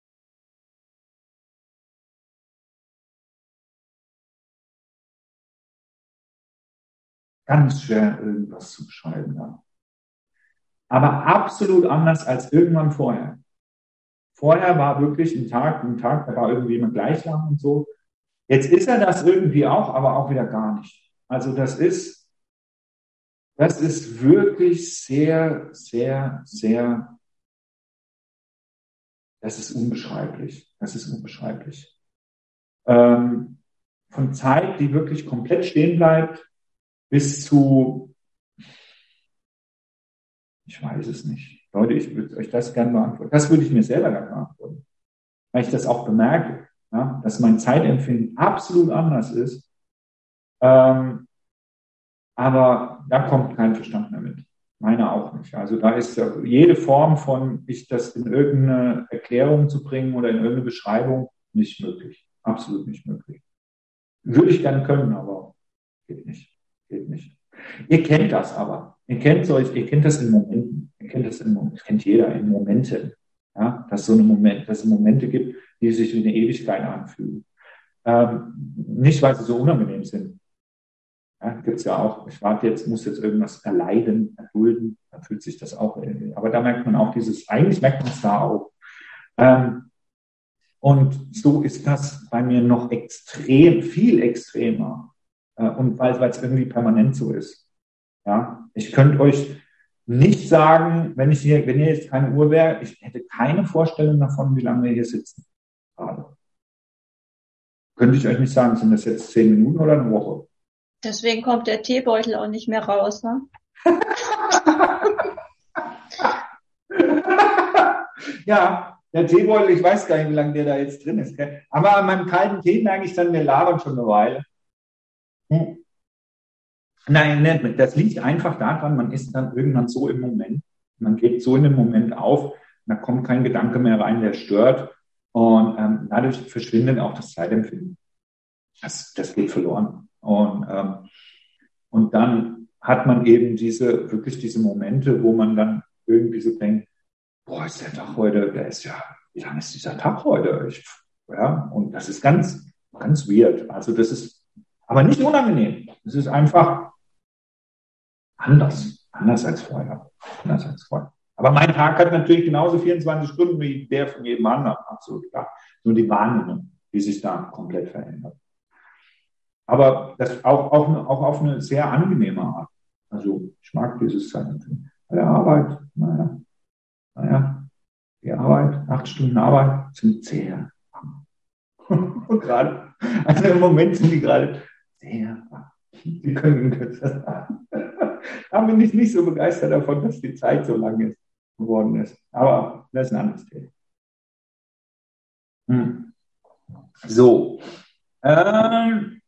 Ganz schwer, irgendwas zu beschreiben. Ja. Aber absolut anders als irgendwann vorher. Vorher war wirklich ein Tag, ein Tag, da war irgendwie immer gleich lang und so. Jetzt ist er das irgendwie auch, aber auch wieder gar nicht. Also das ist, das ist wirklich sehr, sehr, sehr, das ist unbeschreiblich. Das ist unbeschreiblich. Ähm, von Zeit, die wirklich komplett stehen bleibt, bis zu, ich weiß es nicht. Leute, ich würde euch das gerne beantworten. Das würde ich mir selber gerne beantworten. Weil ich das auch bemerke, ja, dass mein Zeitempfinden absolut anders ist. Ähm, aber da kommt kein Verstand mehr mit. Meine auch nicht. Also da ist ja jede Form von, ich das in irgendeine Erklärung zu bringen oder in irgendeine Beschreibung nicht möglich. Absolut nicht möglich. Würde ich gerne können, aber geht nicht. Geht nicht. Ihr kennt das aber. Ihr kennt solch, ihr kennt das in Momenten. Ihr kennt das in Momenten. Das kennt jeder in Momenten. Ja, dass so eine Moment, dass es Momente gibt, die sich wie eine Ewigkeit anfühlen. Ähm, nicht, weil sie so unangenehm sind. Ja, gibt's ja auch. Ich warte jetzt, muss jetzt irgendwas erleiden, erdulden. Dann fühlt sich das auch irgendwie. Aber da merkt man auch dieses, eigentlich merkt man es da auch. Ähm, und so ist das bei mir noch extrem, viel extremer. Äh, und weil es irgendwie permanent so ist. Ja, ich könnte euch nicht sagen, wenn ich hier, wenn hier jetzt keine Uhr wäre, ich hätte keine Vorstellung davon, wie lange wir hier sitzen. Gerade. Könnte ich euch nicht sagen, sind das jetzt zehn Minuten oder eine Woche? Deswegen kommt der Teebeutel auch nicht mehr raus, ne? Ja, der Teebeutel, ich weiß gar nicht, wie lange der da jetzt drin ist. Gell? Aber an meinem kalten Tee merke ich dann, wir labern schon eine Weile. Hm. Nein, nicht. Das liegt einfach daran, man ist dann irgendwann so im Moment. Man geht so in den Moment auf, da kommt kein Gedanke mehr rein, der stört. Und ähm, dadurch verschwindet auch das Zeitempfinden. Das, das geht verloren. Und, ähm, und dann hat man eben diese, wirklich diese Momente, wo man dann irgendwie so denkt, boah, ist der Tag heute, der ist ja, wie lange ist dieser Tag heute? Ich, ja, und das ist ganz, ganz weird. Also das ist aber nicht unangenehm. Es ist einfach anders, anders als vorher, anders als vorher. Aber mein Tag hat natürlich genauso vierundzwanzig Stunden wie der von jedem anderen, absolut klar. Nur die Wahrnehmung, die sich da komplett verändert. Aber das auch, auch, auch auf eine sehr angenehme Art. Also ich mag dieses Zeitempfinden. Bei der Arbeit, naja, naja, die Arbeit, acht Stunden Arbeit sind sehr und gerade, also im Moment sind die gerade sehr, die können kürzer sein. Da bin ich nicht so begeistert davon, dass die Zeit so lang ist, geworden ist. Aber das ist ein anderes Thema. Hm. So. Ähm,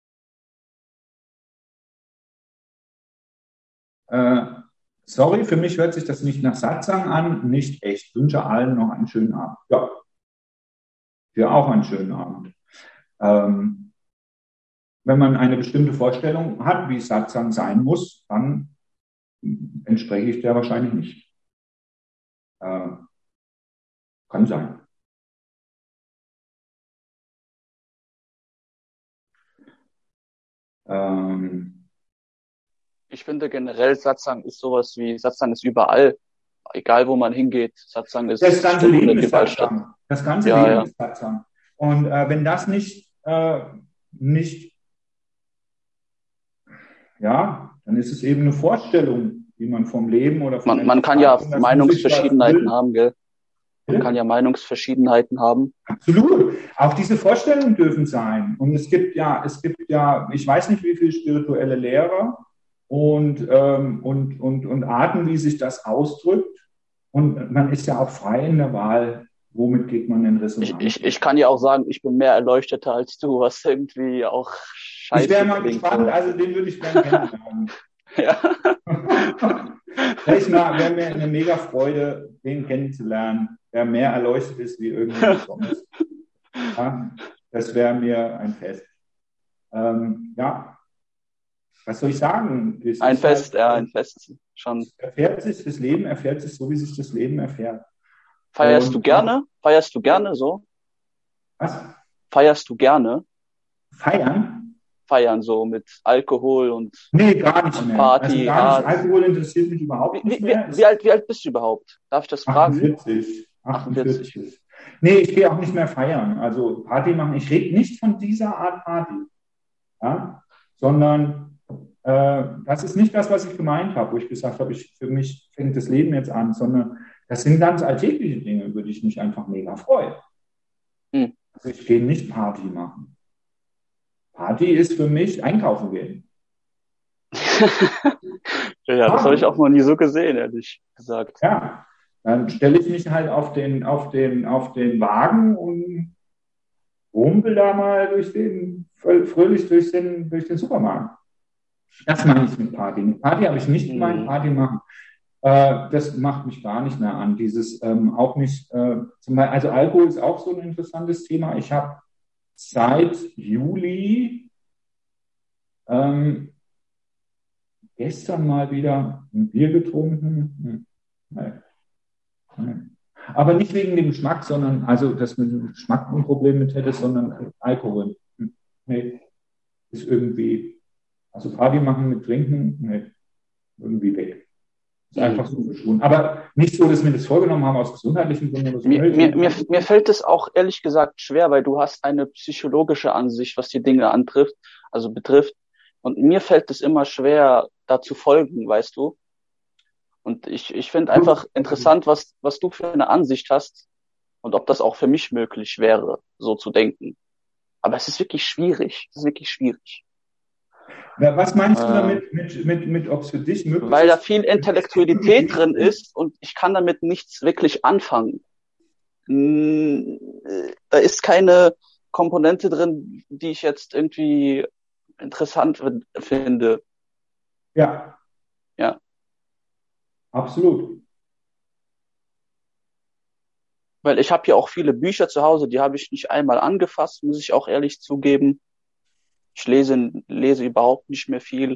äh, sorry, für mich hört sich das nicht nach Satsang an. Nicht echt. Ich wünsche allen noch einen schönen Abend. Ja. Dir auch einen schönen Abend. Ähm, wenn man eine bestimmte Vorstellung hat, wie Satsang sein muss, dann entspreche ich der wahrscheinlich nicht. Äh, kann sein. Ähm, Ich finde generell, Satsang ist sowas wie, Satsang ist überall. Egal, wo man hingeht. Satsang ist das ganze Stunde Leben ist Gewaltstadt. Satsang. Das ganze Ja, Leben ja. ist Satsang. Und äh, wenn das nicht, äh, nicht, ja, dann ist es eben eine Vorstellung, die man vom Leben oder von Man, man kann ja etwas hat. Und das muss ich Meinungsverschiedenheiten erfüllen. haben, gell? Man Bitte? kann ja Meinungsverschiedenheiten haben. Absolut. Auch diese Vorstellungen dürfen sein. Und es gibt ja, es gibt ja, ich weiß nicht, wie viele spirituelle Lehrer und, ähm, und, und, und Arten, wie sich das ausdrückt. Und man ist ja auch frei in der Wahl, womit geht man in Resonanz. Ich, ich, ich kann ja auch sagen, ich bin mehr Erleuchteter als du, was irgendwie auch scheiße Ich wäre mal klingt. gespannt, also den würde ich gerne kennenlernen. Ja. Das wäre mir eine mega Freude, den kennenzulernen, der mehr erleuchtet ist wie irgendjemand sonst. Ja, das wäre mir ein Fest. Ähm, ja, was soll ich sagen? Das Ein ist Fest, halt, ja, ein Fest. Schon. Erfährt sich, das Leben erfährt sich so, wie sich das Leben erfährt. Feierst Und, du gerne? Feierst du gerne so? Was? Feierst du gerne? Feiern? Feiern so mit Alkohol und Nee, gar nicht mehr. Party, also gar hart. nicht. Alkohol interessiert mich überhaupt Wie, nicht wie, mehr. wie, alt, wie alt bist du überhaupt? Darf ich das fragen? achtundvierzig. achtundvierzig. Nee, ich gehe auch nicht mehr feiern. Also Party machen. Ich rede nicht von dieser Art Party. Ja? Sondern äh, das ist nicht das, was ich gemeint habe, wo ich gesagt habe, ich, für mich fängt das Leben jetzt an, sondern das sind ganz alltägliche Dinge, über die ich mich einfach mega freue. Hm. Also ich gehe nicht Party machen. Party ist für mich einkaufen gehen. Ja, das habe ich auch noch nie so gesehen, ehrlich gesagt. Ja, dann stelle ich mich halt auf den, auf den, auf den Wagen und rumpel da mal durch den, fröhlich durch den, durch den Supermarkt. Das meine ich mit Party. Mit Party habe ich nicht gemeint, Mhm. Party machen. Äh, das macht mich gar nicht mehr an. Dieses ähm, auch nicht, äh, zum Beispiel, also Alkohol ist auch so ein interessantes Thema. Ich habe seit Juli ähm, gestern mal wieder ein Bier getrunken. Hm. Nein. Nein. Aber nicht wegen dem Geschmack, sondern, also, dass man mit dem Geschmack ein Problem mit hätte, sondern Alkohol. Hm. Nee, ist irgendwie, also Party machen mit Trinken, nee, irgendwie weg. Ist einfach so verschwunden. Aber nicht so, dass wir das vorgenommen haben aus gesundheitlichen Gründen oder so. Mir, mir, mir, mir fällt es auch ehrlich gesagt schwer, weil du hast eine psychologische Ansicht, was die Dinge antrifft, also betrifft. Und mir fällt es immer schwer, da zu folgen, weißt du? Und ich, ich finde einfach interessant, was, was du für eine Ansicht hast und ob das auch für mich möglich wäre, so zu denken. Aber es ist wirklich schwierig. Es ist wirklich schwierig. Ja, was meinst du Äh, damit, mit, mit, mit, ob es für dich möglich Weil da ist? viel Intellektualität drin ist und ich kann damit nichts wirklich anfangen. Mm, äh, Da ist keine Komponente drin, die ich jetzt irgendwie interessant f- finde. Ja, Ja. absolut. Weil ich habe ja auch viele Bücher zu Hause, die habe ich nicht einmal angefasst, muss ich auch ehrlich zugeben. Ich lese, lese überhaupt nicht mehr viel.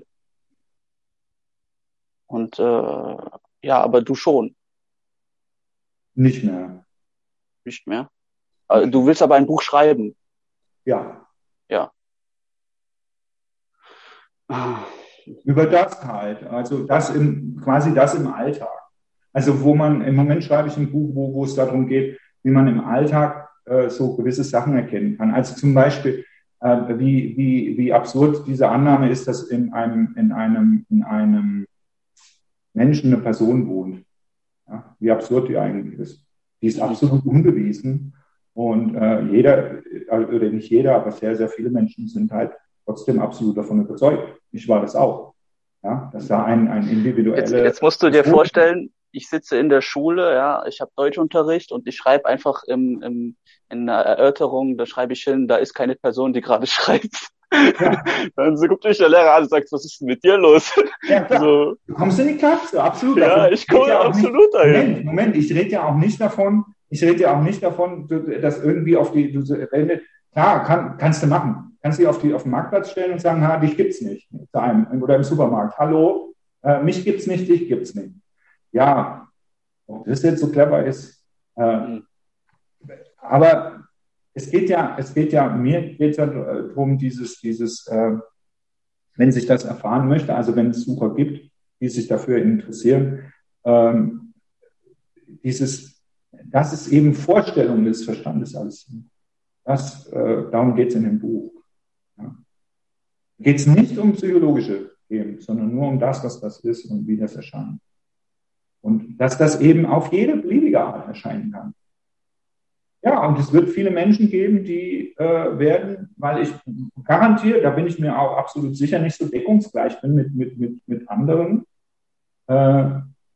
Und äh, ja, aber du schon, Nicht mehr. nicht mehr. Äh, Du willst aber ein Buch schreiben. Ja, Ja. über das halt. Also das im, quasi das im Alltag. Also wo man, im Moment schreibe ich ein Buch, wo, wo es darum geht, wie man im Alltag äh, so gewisse Sachen erkennen kann. Also zum Beispiel, äh, wie, wie, wie absurd diese Annahme ist, dass in einem, in einem, in einem Menschen eine Person wohnt. Ja, wie absurd die eigentlich ist. Die ist absolut unbewiesen. Und äh, jeder, oder nicht jeder, aber sehr, sehr viele Menschen sind halt trotzdem absolut davon überzeugt. Ich war das auch. Ja, dass da ein, ein Jetzt, individuelle jetzt musst du dir Person- vorstellen, ich sitze in der Schule, ja, ich habe Deutschunterricht und ich schreibe einfach im, im, in einer Erörterung, da schreibe ich hin, da ist keine Person, die gerade schreibt. Ja. Dann so guckt mich der Lehrer an und sagt, was ist denn mit dir los? Ja, klar. So, Du kommst in die Klasse, absolut. ja, Davon- ich komme rede ja auch absolut nicht, dahin. Moment, Moment, ich rede ja auch nicht davon, ich rede ja auch nicht davon, du- dass irgendwie auf die, du, klar, kann, kannst du machen. Kannst dich auf, die, auf den Marktplatz stellen und sagen, ha, dich gibt's nicht. Zu einem, oder im Supermarkt. Hallo, äh, mich gibt's nicht, dich gibt's nicht. Ja, ob das jetzt so clever ist. Äh, Hm. aber es geht ja, es geht ja, mir geht es ja darum, dieses, dieses, äh, wenn sich das erfahren möchte, also wenn es Sucher gibt, die sich dafür interessieren, ähm, dieses, das ist eben Vorstellung des Verstandes alles sind. Das, äh, darum geht es in dem Buch. Ja. Geht es nicht um psychologische Themen, sondern nur um das, was das ist und wie das erscheint. Und dass das eben auf jede beliebige Art erscheinen kann. Ja, und es wird viele Menschen geben, die äh, werden, weil ich garantiere, da bin ich mir auch absolut sicher, nicht so deckungsgleich bin mit, mit, mit, mit anderen, äh,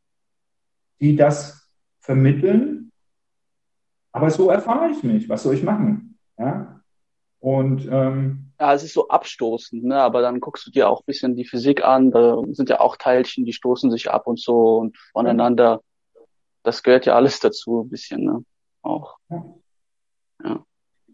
die das vermitteln. Aber so erfahre ich mich. Was soll ich machen? Ja? Und ähm, Ja, es ist so abstoßend, ne? Aber dann guckst du dir auch ein bisschen die Physik an, da sind ja auch Teilchen, die stoßen sich ab und so und voneinander. Das gehört ja alles dazu, ein bisschen, ne? Auch. ja. Ja.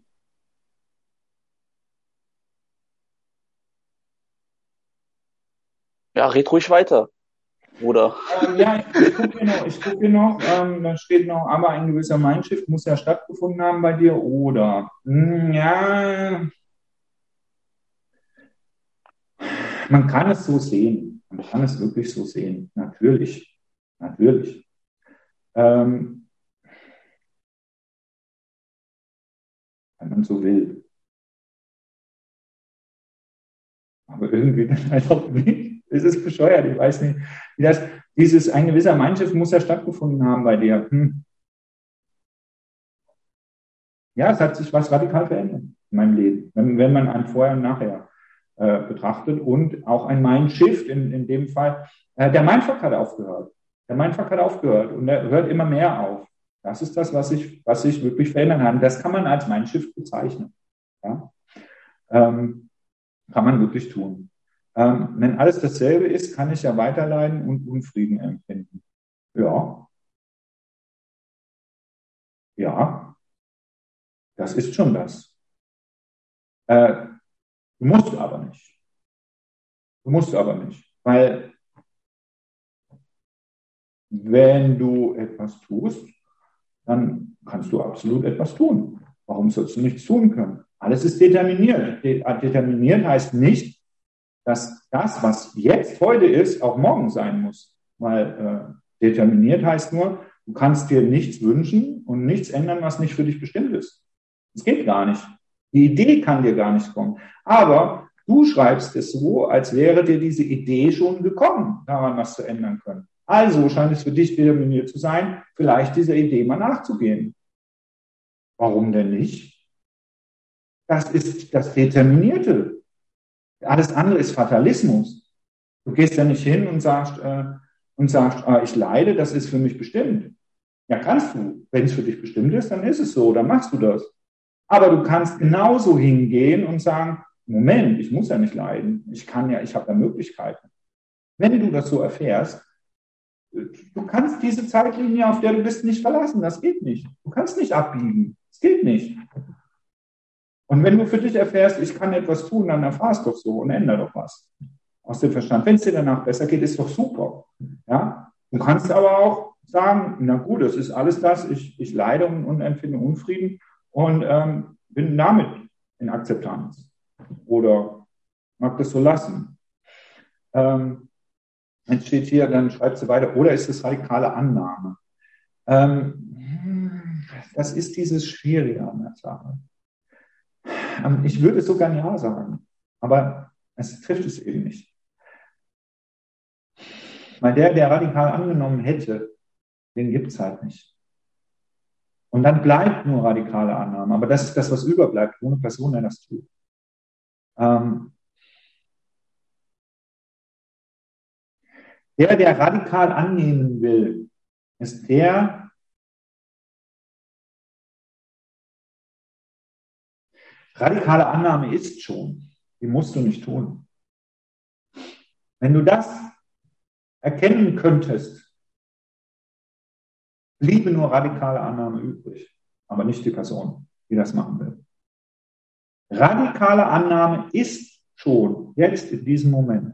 Ja, red ruhig weiter, Bruder. Ähm, ja, ich gucke hier noch, ich guck hier noch ähm, da steht noch, aber ein gewisser Mindshift muss ja stattgefunden haben bei dir, oder? Hm, ja, man kann es so sehen. Man kann es wirklich so sehen. Natürlich. Natürlich. Ähm, wenn man so will. Aber irgendwie dann halt auch nicht. Es ist bescheuert, ich weiß nicht. Wie das, dieses, ein gewisser Mindshift muss ja stattgefunden haben bei dir. Hm. Ja, es hat sich was radikal verändert in meinem Leben, wenn, wenn man ein Vorher und Nachher äh, betrachtet und auch ein Mindshift in, in dem Fall. Äh, der Mindfuck hat aufgehört. Der Mindfuck hat aufgehört und er hört immer mehr auf. Das ist das, was sich was ich wirklich verändern kann. Das kann man als Mindshift bezeichnen. Ja? Ähm, kann man wirklich tun. Ähm, wenn alles dasselbe ist, kann ich ja weiterleiden und Unfrieden empfinden. Ja. Ja. Das ist schon das. Äh, du musst aber nicht. Du musst aber nicht. Weil wenn du etwas tust, dann kannst du absolut etwas tun. Warum sollst du nichts tun können? Alles ist determiniert. Determiniert heißt nicht, dass das, was jetzt heute ist, auch morgen sein muss. Weil äh, determiniert heißt nur, du kannst dir nichts wünschen und nichts ändern, was nicht für dich bestimmt ist. Das geht gar nicht. Die Idee kann dir gar nicht kommen. Aber du schreibst es so, als wäre dir diese Idee schon gekommen, daran was zu ändern können. Also scheint es für dich determiniert zu sein, vielleicht dieser Idee mal nachzugehen. Warum denn nicht? Das ist das Determinierte. Alles andere ist Fatalismus. Du gehst ja nicht hin und sagst, äh, und sagst, ah, ich leide, das ist für mich bestimmt. Ja, kannst du. Wenn es für dich bestimmt ist, dann ist es so, dann machst du das. Aber du kannst genauso hingehen und sagen, Moment, ich muss ja nicht leiden. Ich kann ja, ich habe ja Möglichkeiten. Wenn du das so erfährst, du kannst diese Zeitlinie, auf der du bist, nicht verlassen. Das geht nicht. Du kannst nicht abbiegen. Das geht nicht. Und wenn du für dich erfährst, ich kann etwas tun, dann erfahrst doch so und ändere doch was aus dem Verstand. Wenn es dir danach besser geht, ist doch super. Ja? Du kannst aber auch sagen, na gut, das ist alles das, ich, ich leide und, und empfinde Unfrieden und ähm, bin damit in Akzeptanz. Oder mag das so lassen. Ähm, jetzt steht hier, dann schreibt sie weiter, oder ist es radikale Annahme? Ähm, das ist dieses Schwierige an der Sache. Ähm, ich würde sogar Ja sagen, aber es trifft es eben nicht. Weil der, der radikal angenommen hätte, den gibt es halt nicht. Und dann bleibt nur radikale Annahme. Aber das ist das, was überbleibt, ohne Person, der das tut. Ähm, der, der radikal annehmen will, ist der, radikale Annahme ist schon. Die musst du nicht tun. Wenn du das erkennen könntest, bliebe nur radikale Annahme übrig, aber nicht die Person, die das machen will. Radikale Annahme ist schon jetzt in diesem Moment.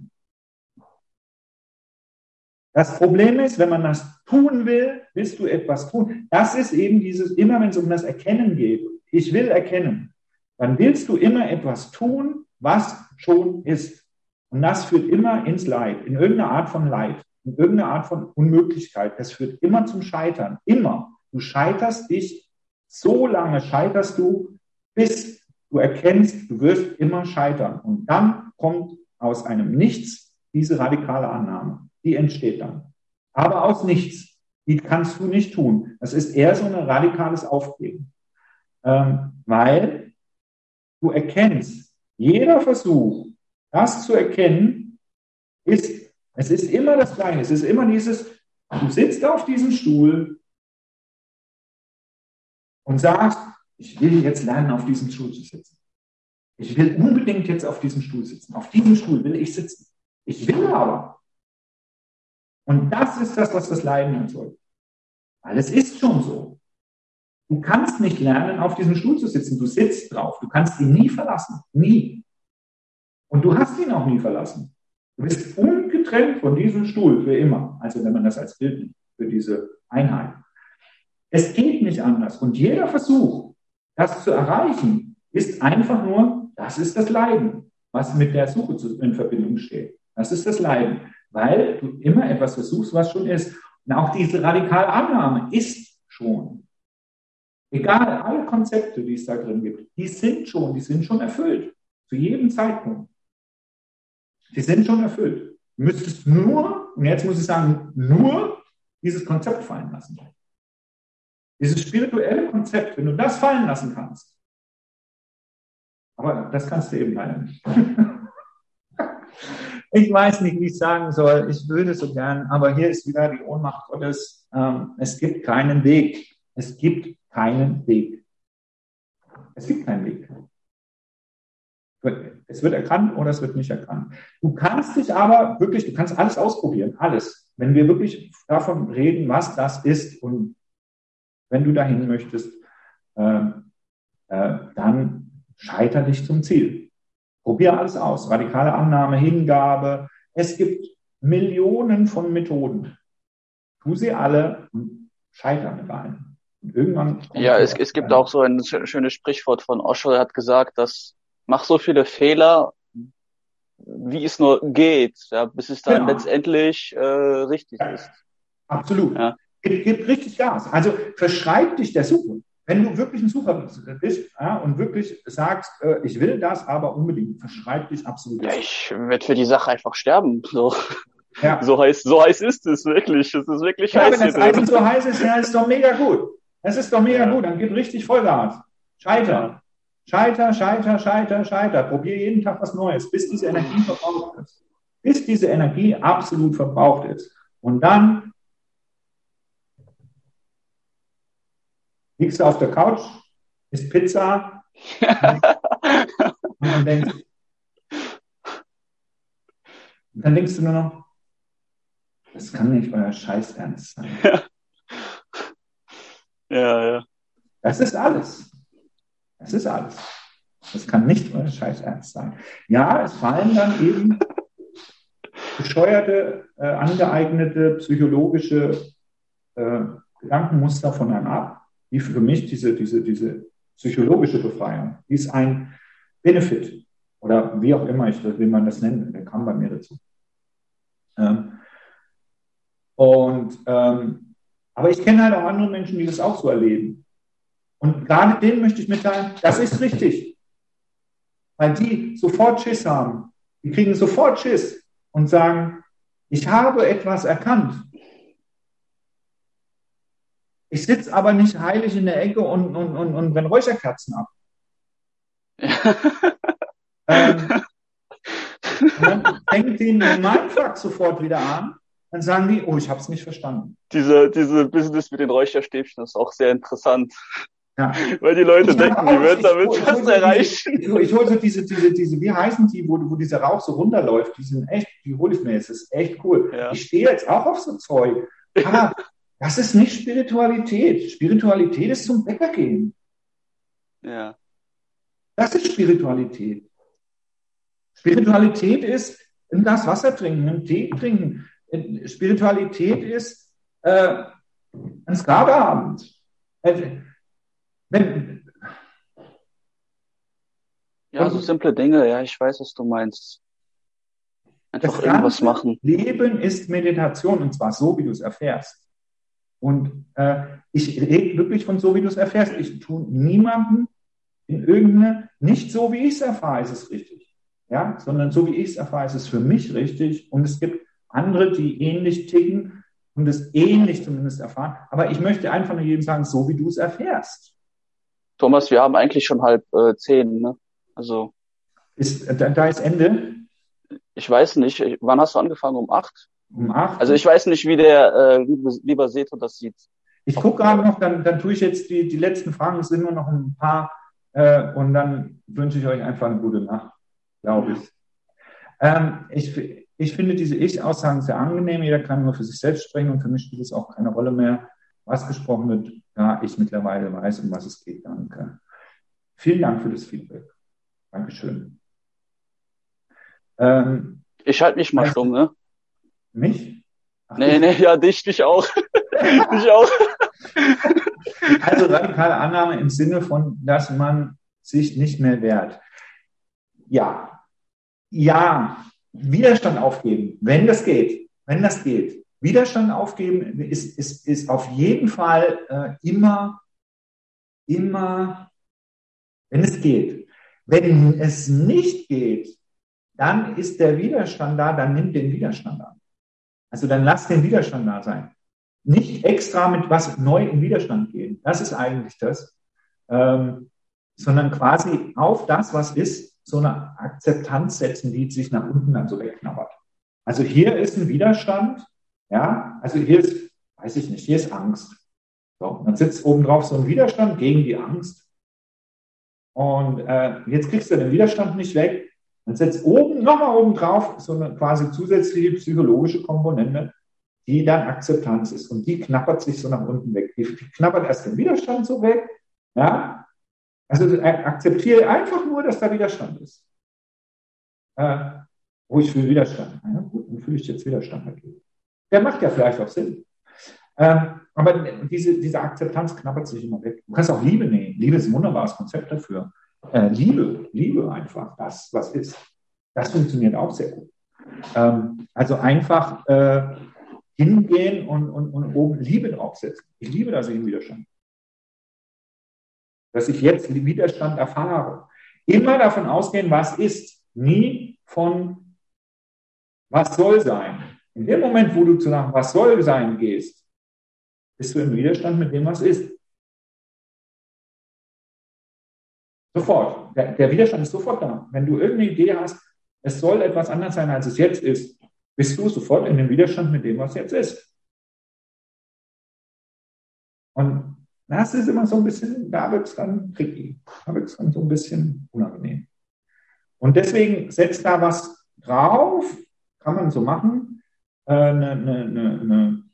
Das Problem ist, wenn man das tun will, willst du etwas tun. Das ist eben dieses, immer wenn es um das Erkennen geht, ich will erkennen, dann willst du immer etwas tun, was schon ist. Und das führt immer ins Leid, in irgendeine Art von Leid, in irgendeine Art von Unmöglichkeit. Das führt immer zum Scheitern, immer. Du scheiterst dich, so lange scheiterst du, bis du erkennst, du wirst immer scheitern. Und dann kommt aus einem Nichts diese radikale Annahme. Die entsteht dann. Aber aus nichts. Die kannst du nicht tun. Das ist eher so ein radikales Aufgeben. Ähm, weil du erkennst, jeder Versuch, das zu erkennen, ist, es ist immer das Gleiche. Es ist immer dieses, du sitzt auf diesem Stuhl und sagst, ich will jetzt lernen, auf diesem Stuhl zu sitzen. Ich will unbedingt jetzt auf diesem Stuhl sitzen. Auf diesem Stuhl will ich sitzen. Ich will aber. Und das ist das, was das Leiden erzeugt. Weil es ist schon so. Du kannst nicht lernen, auf diesem Stuhl zu sitzen. Du sitzt drauf. Du kannst ihn nie verlassen. Nie. Und du hast ihn auch nie verlassen. Du bist ungetrennt von diesem Stuhl für immer. Also wenn man das als Bild nimmt, für diese Einheit. Es geht nicht anders. Und jeder Versuch, das zu erreichen, ist einfach nur, das ist das Leiden, was mit der Suche in Verbindung steht. Das ist das Leiden. Weil du immer etwas versuchst, was schon ist. Und auch diese radikale Annahme ist schon. Egal, alle Konzepte, die es da drin gibt, die sind schon, die sind schon erfüllt. Zu jedem Zeitpunkt. Die sind schon erfüllt. Du müsstest nur, und jetzt muss ich sagen, nur dieses Konzept fallen lassen. Dieses spirituelle Konzept, wenn du das fallen lassen kannst. Aber das kannst du eben leider nicht. Ich weiß nicht, wie ich sagen soll. Ich würde so gern, aber hier ist wieder die Ohnmacht Gottes. Ähm, es gibt keinen Weg. Es gibt keinen Weg. Es gibt keinen Weg. Es wird erkannt oder es wird nicht erkannt. Du kannst dich aber wirklich, du kannst alles ausprobieren, alles. Wenn wir wirklich davon reden, was das ist und wenn du dahin möchtest, äh, äh, dann scheiter dich zum Ziel. Probier alles aus. Radikale Annahme, Hingabe. Es gibt Millionen von Methoden. Tu sie alle und scheiter mit allen. Und irgendwann Ja, es, es gibt auch so ein schönes Sprichwort von Osho, der hat gesagt, dass mach so viele Fehler, wie es nur geht, ja, bis es dann Genau. letztendlich äh, richtig Ja, ist. absolut. Ja. Gib, gib richtig Gas. Also verschreib dich der Suche. Wenn du wirklich ein Sucher bist, ja, und wirklich sagst, äh, ich will das aber unbedingt, verschreib dich absolut. Ja, ich werde für die Sache einfach sterben. So, Ja. so heiß, so heiß ist es wirklich. Es ist wirklich Ja, heiß wenn das hier Eisen drin. so heiß ist, ja, ist doch mega gut. Das ist doch mega Ja. gut. Dann gib richtig Vollgas. Scheiter. Scheiter, scheiter, scheiter, scheiter. Probier jeden Tag was Neues, bis diese Energie verbraucht ist. Bis diese Energie absolut verbraucht ist. Und dann liegst du auf der Couch, isst Pizza und dann denkst, und dann denkst du nur noch, das kann nicht euer Scheiß ernst sein. Ja, ja. Das ist alles. Das ist alles. Das kann nicht euer Scheiß ernst sein. Ja, es fallen dann eben bescheuerte, äh, angeeignete psychologische äh, Gedankenmuster von einem ab. Die für mich diese, diese, diese psychologische Befreiung, die ist ein Benefit oder wie auch immer ich will man das nennen, der kam bei mir dazu. Ähm, und ähm, aber ich kenne halt auch andere Menschen, die das auch so erleben. Und gerade denen möchte ich mitteilen, das ist richtig. Weil die sofort Schiss haben. Die kriegen sofort Schiss und sagen, ich habe etwas erkannt. Ich sitze aber nicht heilig in der Ecke und, und, und, und wenn Räucherkerzen ab. ähm, und dann fängt denen der Mindfuck sofort wieder an. Dann sagen die, oh, ich habe es nicht verstanden. Diese, diese Business mit den Räucherstäbchen ist auch sehr interessant. Ja. Weil die Leute Ich denken, habe die auch- würden ich- damit ich- was ich- erreichen. Ich, ich hole so diese, diese, diese, wie heißen die, wo, wo dieser Rauch so runterläuft, die sind echt, die hole ich mir jetzt, das ist echt cool. Ja. Ich stehe jetzt auch auf so Zeug. Aber das ist nicht Spiritualität. Spiritualität ist zum Bäcker gehen. Ja. Das ist Spiritualität. Spiritualität ist ein Glas Wasser trinken, einen Tee trinken. Spiritualität ist äh, ein Skaterabend. Äh, wenn, Ja, so simple Dinge, ja, ich weiß, was du meinst. Einfach Das irgendwas ganze machen. Leben ist Meditation und zwar so, wie du es erfährst. Und äh, ich rede wirklich von so, wie du es erfährst. Ich tue niemandem in irgendeine, nicht so, wie ich es erfahre, ist es richtig. Ja, sondern so, wie ich es erfahre, ist es für mich richtig. Und es gibt andere, die ähnlich ticken und es ähnlich zumindest erfahren. Aber ich möchte einfach nur jedem sagen, so, wie du es erfährst. Thomas, wir haben eigentlich schon halb äh, zehn, ne? Also, Ist, da, da ist Ende ich weiß nicht, ich- wann hast du angefangen? Um acht? um acht. Also ich weiß nicht, wie der äh, liebe, lieber Seto das sieht. Ich gucke gerade noch, dann, dann tue ich jetzt die, die letzten Fragen, es sind nur noch ein paar, äh, und dann wünsche ich euch einfach eine gute Nacht, glaube ich. Ähm, ich. Ich finde diese Ich-Aussagen sehr angenehm, jeder kann nur für sich selbst sprechen und für mich spielt es auch keine Rolle mehr, was gesprochen wird, da ich mittlerweile weiß, um was es geht. Danke. Vielen Dank für das Feedback. Dankeschön. Ähm, Ich halte mich mal Also- stumm, ne? mich? Ach, Nee, ich- nee, ja, dich, dich auch. dich auch. Also radikale Annahme im Sinne von, dass man sich nicht mehr wehrt. Ja, ja, Widerstand aufgeben, wenn das geht, wenn das geht. Widerstand aufgeben ist, ist, ist auf jeden Fall äh, immer, immer, wenn es geht. Wenn es nicht geht, dann ist der Widerstand da, dann nimm den Widerstand an. Also dann lass den Widerstand da sein. Nicht extra mit was neu in Widerstand gehen. Das ist eigentlich das. Ähm, sondern quasi auf das, was ist, so eine Akzeptanz setzen, die sich nach unten dann so wegknabbert. Also hier ist ein Widerstand, ja, also hier ist, weiß ich nicht, hier ist Angst. So, dann sitzt oben drauf so ein Widerstand gegen die Angst. Und äh, jetzt kriegst du den Widerstand nicht weg. Dann setzt oben, nochmal oben drauf, so eine quasi zusätzliche psychologische Komponente, die dann Akzeptanz ist. Und die knappert sich so nach unten weg. Die, die knappert erst den Widerstand so weg. Ja? Also akzeptiere einfach nur, dass da Widerstand ist. Äh, oh, ich fühle Widerstand. Ja, gut, dann fühle ich jetzt Widerstand dagegen. Der macht ja vielleicht auch Sinn. Ähm, aber diese, diese Akzeptanz knabbert sich immer weg. Du kannst auch Liebe nehmen. Liebe ist ein wunderbares Konzept dafür. Äh, Liebe, Liebe einfach, das, was ist. Das funktioniert auch sehr gut. Ähm, also einfach äh, hingehen und, und, und oben Liebe draufsetzen. Ich liebe, dass ich im Widerstand. Dass ich jetzt Widerstand erfahre. Immer davon ausgehen, was ist. Nie von was soll sein. In dem Moment, wo du zu nach was soll sein gehst, bist du im Widerstand mit dem, was ist. Sofort. Der, der Widerstand ist sofort da. Wenn du irgendeine Idee hast, es soll etwas anders sein, als es jetzt ist, bist du sofort in dem Widerstand mit dem, was jetzt ist. Und das ist immer so ein bisschen, da wird es dann tricky. Da wird es dann so ein bisschen unangenehm. Und deswegen setzt da was drauf, kann man so machen, eine, eine, eine, eine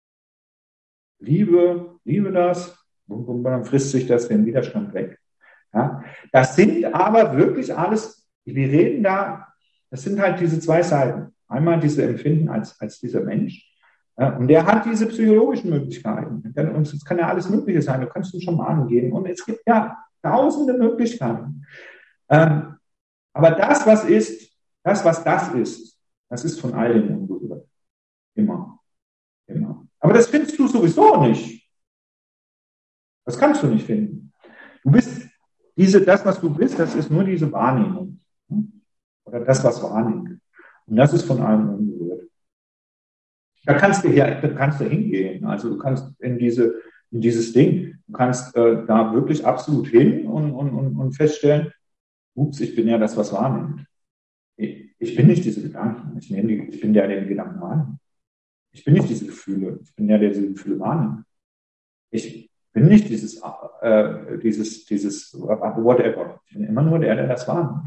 Liebe, liebe das, und dann frisst sich das den Widerstand weg. Ja, das sind aber wirklich alles, wir reden da, das sind halt diese zwei Seiten. Einmal diese Empfinden als, als dieser Mensch, ja, und der hat diese psychologischen Möglichkeiten. Und es kann ja alles Mögliche sein, du kannst ihn schon mal angehen. Und es gibt ja tausende Möglichkeiten. Ähm, aber das, was ist, das, was das ist, das ist von allen unberührt. Immer. Immer. Aber das findest du sowieso nicht. Das kannst du nicht finden. Du bist diese, das, was du bist, das ist nur diese Wahrnehmung. Oder das, was wahrnimmt. Und das ist von allem unberührt. Da kannst du hier, da kannst du hingehen. Also du kannst in diese, in dieses Ding, du kannst äh, da wirklich absolut hin und, und, und, und feststellen, ups, ich bin ja das, was wahrnimmt. Ich, ich bin nicht diese Gedanken. Ich, nehme die, ich bin der, der die Gedanken wahrnimmt. Ich bin nicht diese Gefühle. Ich bin der, der diese Gefühle wahrnimmt. Ich bin nicht dieses, äh, dieses, dieses, whatever. Ich bin immer nur der, der das wahrnimmt.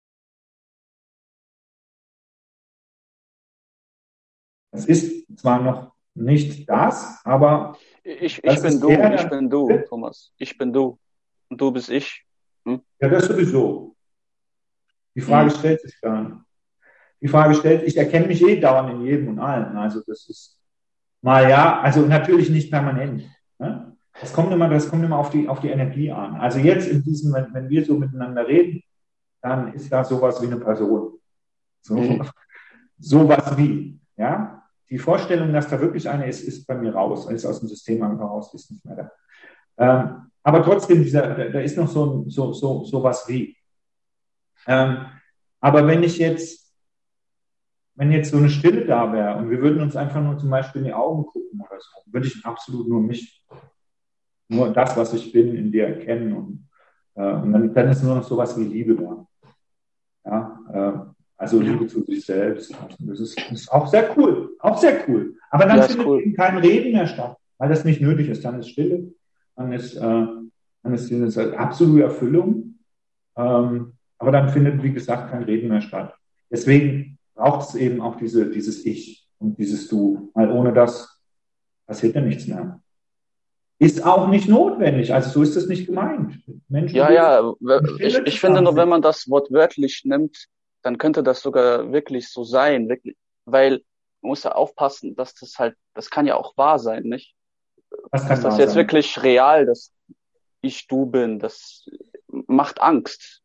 Es ist zwar noch nicht das, aber ich, ich bin du, der, ich bin du, Thomas. Ich bin du. Und du bist ich. Hm? Ja, das sowieso. Die Frage hm. stellt sich gar nicht. Die Frage stellt, ich erkenne mich eh dauernd in jedem und allen. Also das ist mal ja, also natürlich nicht permanent. Ne? Das kommt immer, das kommt immer auf die, auf die Energie an. Also jetzt in diesem, wenn, wenn wir so miteinander reden, dann ist da sowas wie eine Person. So, mhm. Sowas wie, ja. Die Vorstellung, dass da wirklich eine ist, ist bei mir raus, ist aus dem System einfach raus, ist nicht mehr da. Ähm, aber trotzdem, dieser, da ist noch so, so, so, sowas wie. Ähm, aber wenn ich jetzt, wenn jetzt so eine Stille da wäre und wir würden uns einfach nur zum Beispiel in die Augen gucken oder so, würde ich absolut nur mich, nur das, was ich bin, in dir erkennen und, äh, und dann, dann ist nur noch sowas wie Liebe da. Ja, äh, also Liebe zu sich selbst. Das ist, das ist auch sehr cool, auch sehr cool. Aber dann ja, findet cool. eben kein Reden mehr statt, weil das nicht nötig ist. Dann ist Stille, dann ist, äh, dann ist diese absolute Erfüllung. Ähm, aber dann findet, wie gesagt, kein Reden mehr statt. Deswegen braucht es eben auch diese, dieses Ich und dieses Du, weil ohne das passiert ja nichts mehr. Ist auch nicht notwendig, also so ist das nicht gemeint. Menschen ja, ja, ich, ich finde nur, wenn man das Wort wörtlich nimmt, dann könnte das sogar wirklich so sein, wirklich, weil man muss ja aufpassen, dass das halt, das kann ja auch wahr sein, nicht? Was kann dass das jetzt sein? Wirklich real, dass ich du bin, das macht Angst.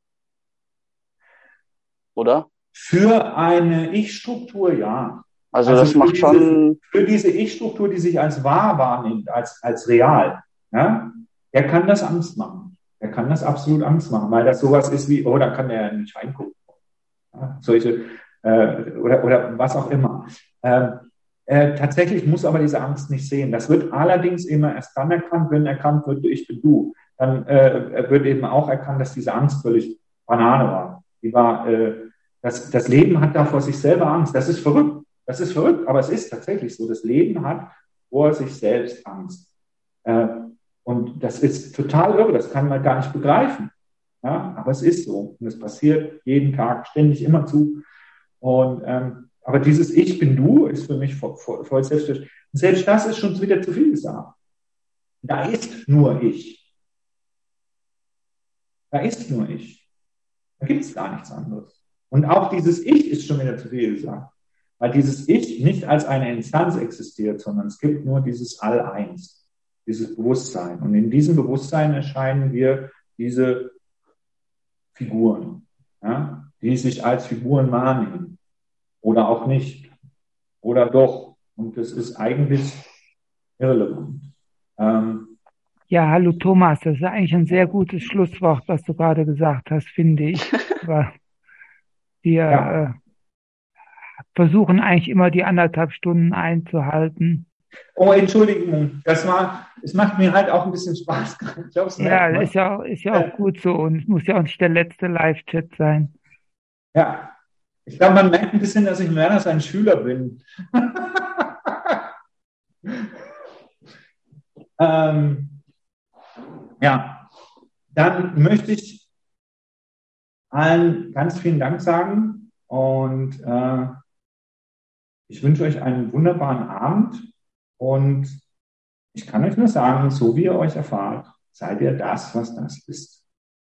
Oder? Für eine Ich-Struktur, ja. Also, also das macht diese, schon... Für diese Ich-Struktur, die sich als wahr wahrnimmt, als, als real, ja, der kann das Angst machen. Der kann das absolut Angst machen, weil das sowas ist wie, oh, da kann der ja nicht reingucken. Ja, solche, äh, oder, oder was auch immer. Ähm, äh, tatsächlich muss aber diese Angst nicht sehen. Das wird allerdings immer erst dann erkannt, wenn erkannt wird, ich bin du. Dann äh, wird eben auch erkannt, dass diese Angst völlig Banane war. Die war, äh, das, das Leben hat da vor sich selber Angst. Das ist verrückt. Das ist verrückt, aber es ist tatsächlich so. Das Leben hat vor sich selbst Angst. Äh, und das ist total irre, das kann man gar nicht begreifen. Ja, aber es ist so. Und es passiert jeden Tag, ständig, immer zu. Und, ähm, aber dieses Ich bin du ist für mich voll, voll, voll selbstverständlich. Und selbst das ist schon wieder zu viel gesagt. Da ist nur ich. Da ist nur ich. Da gibt es gar nichts anderes. Und auch dieses Ich ist schon wieder zu viel gesagt. Weil dieses Ich nicht als eine Instanz existiert, sondern es gibt nur dieses All-Eins, dieses Bewusstsein. Und in diesem Bewusstsein erscheinen wir diese Figuren, ja, die sich als Figuren wahrnehmen. Oder auch nicht. Oder doch. Und das ist eigentlich irrelevant. Ähm, Ja, hallo Thomas, das ist eigentlich ein sehr gutes Schlusswort, was du gerade gesagt hast, finde ich. Aber wir ja. äh, versuchen eigentlich immer die anderthalb Stunden einzuhalten. Oh, Entschuldigung, das war, es macht mir halt auch ein bisschen Spaß. Ich glaub's nicht, Ja, ne? ist ja auch, ist ja auch gut so und es muss ja auch nicht der letzte Live-Chat sein. Ja, ich glaube, man merkt ein bisschen, dass ich Werner sein Schüler bin. ähm, ja, dann möchte ich allen ganz vielen Dank sagen und äh, ich wünsche euch einen wunderbaren Abend und ich kann euch nur sagen, so wie ihr euch erfahrt, seid ihr das, was das ist.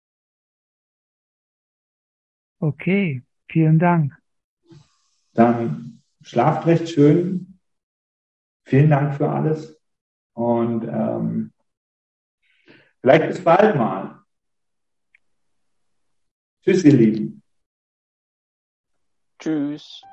Okay, vielen Dank. Dann schlaft recht schön. Vielen Dank für alles und ähm, vielleicht bis bald mal. Tschüss, ihr Lieben. Tschüss.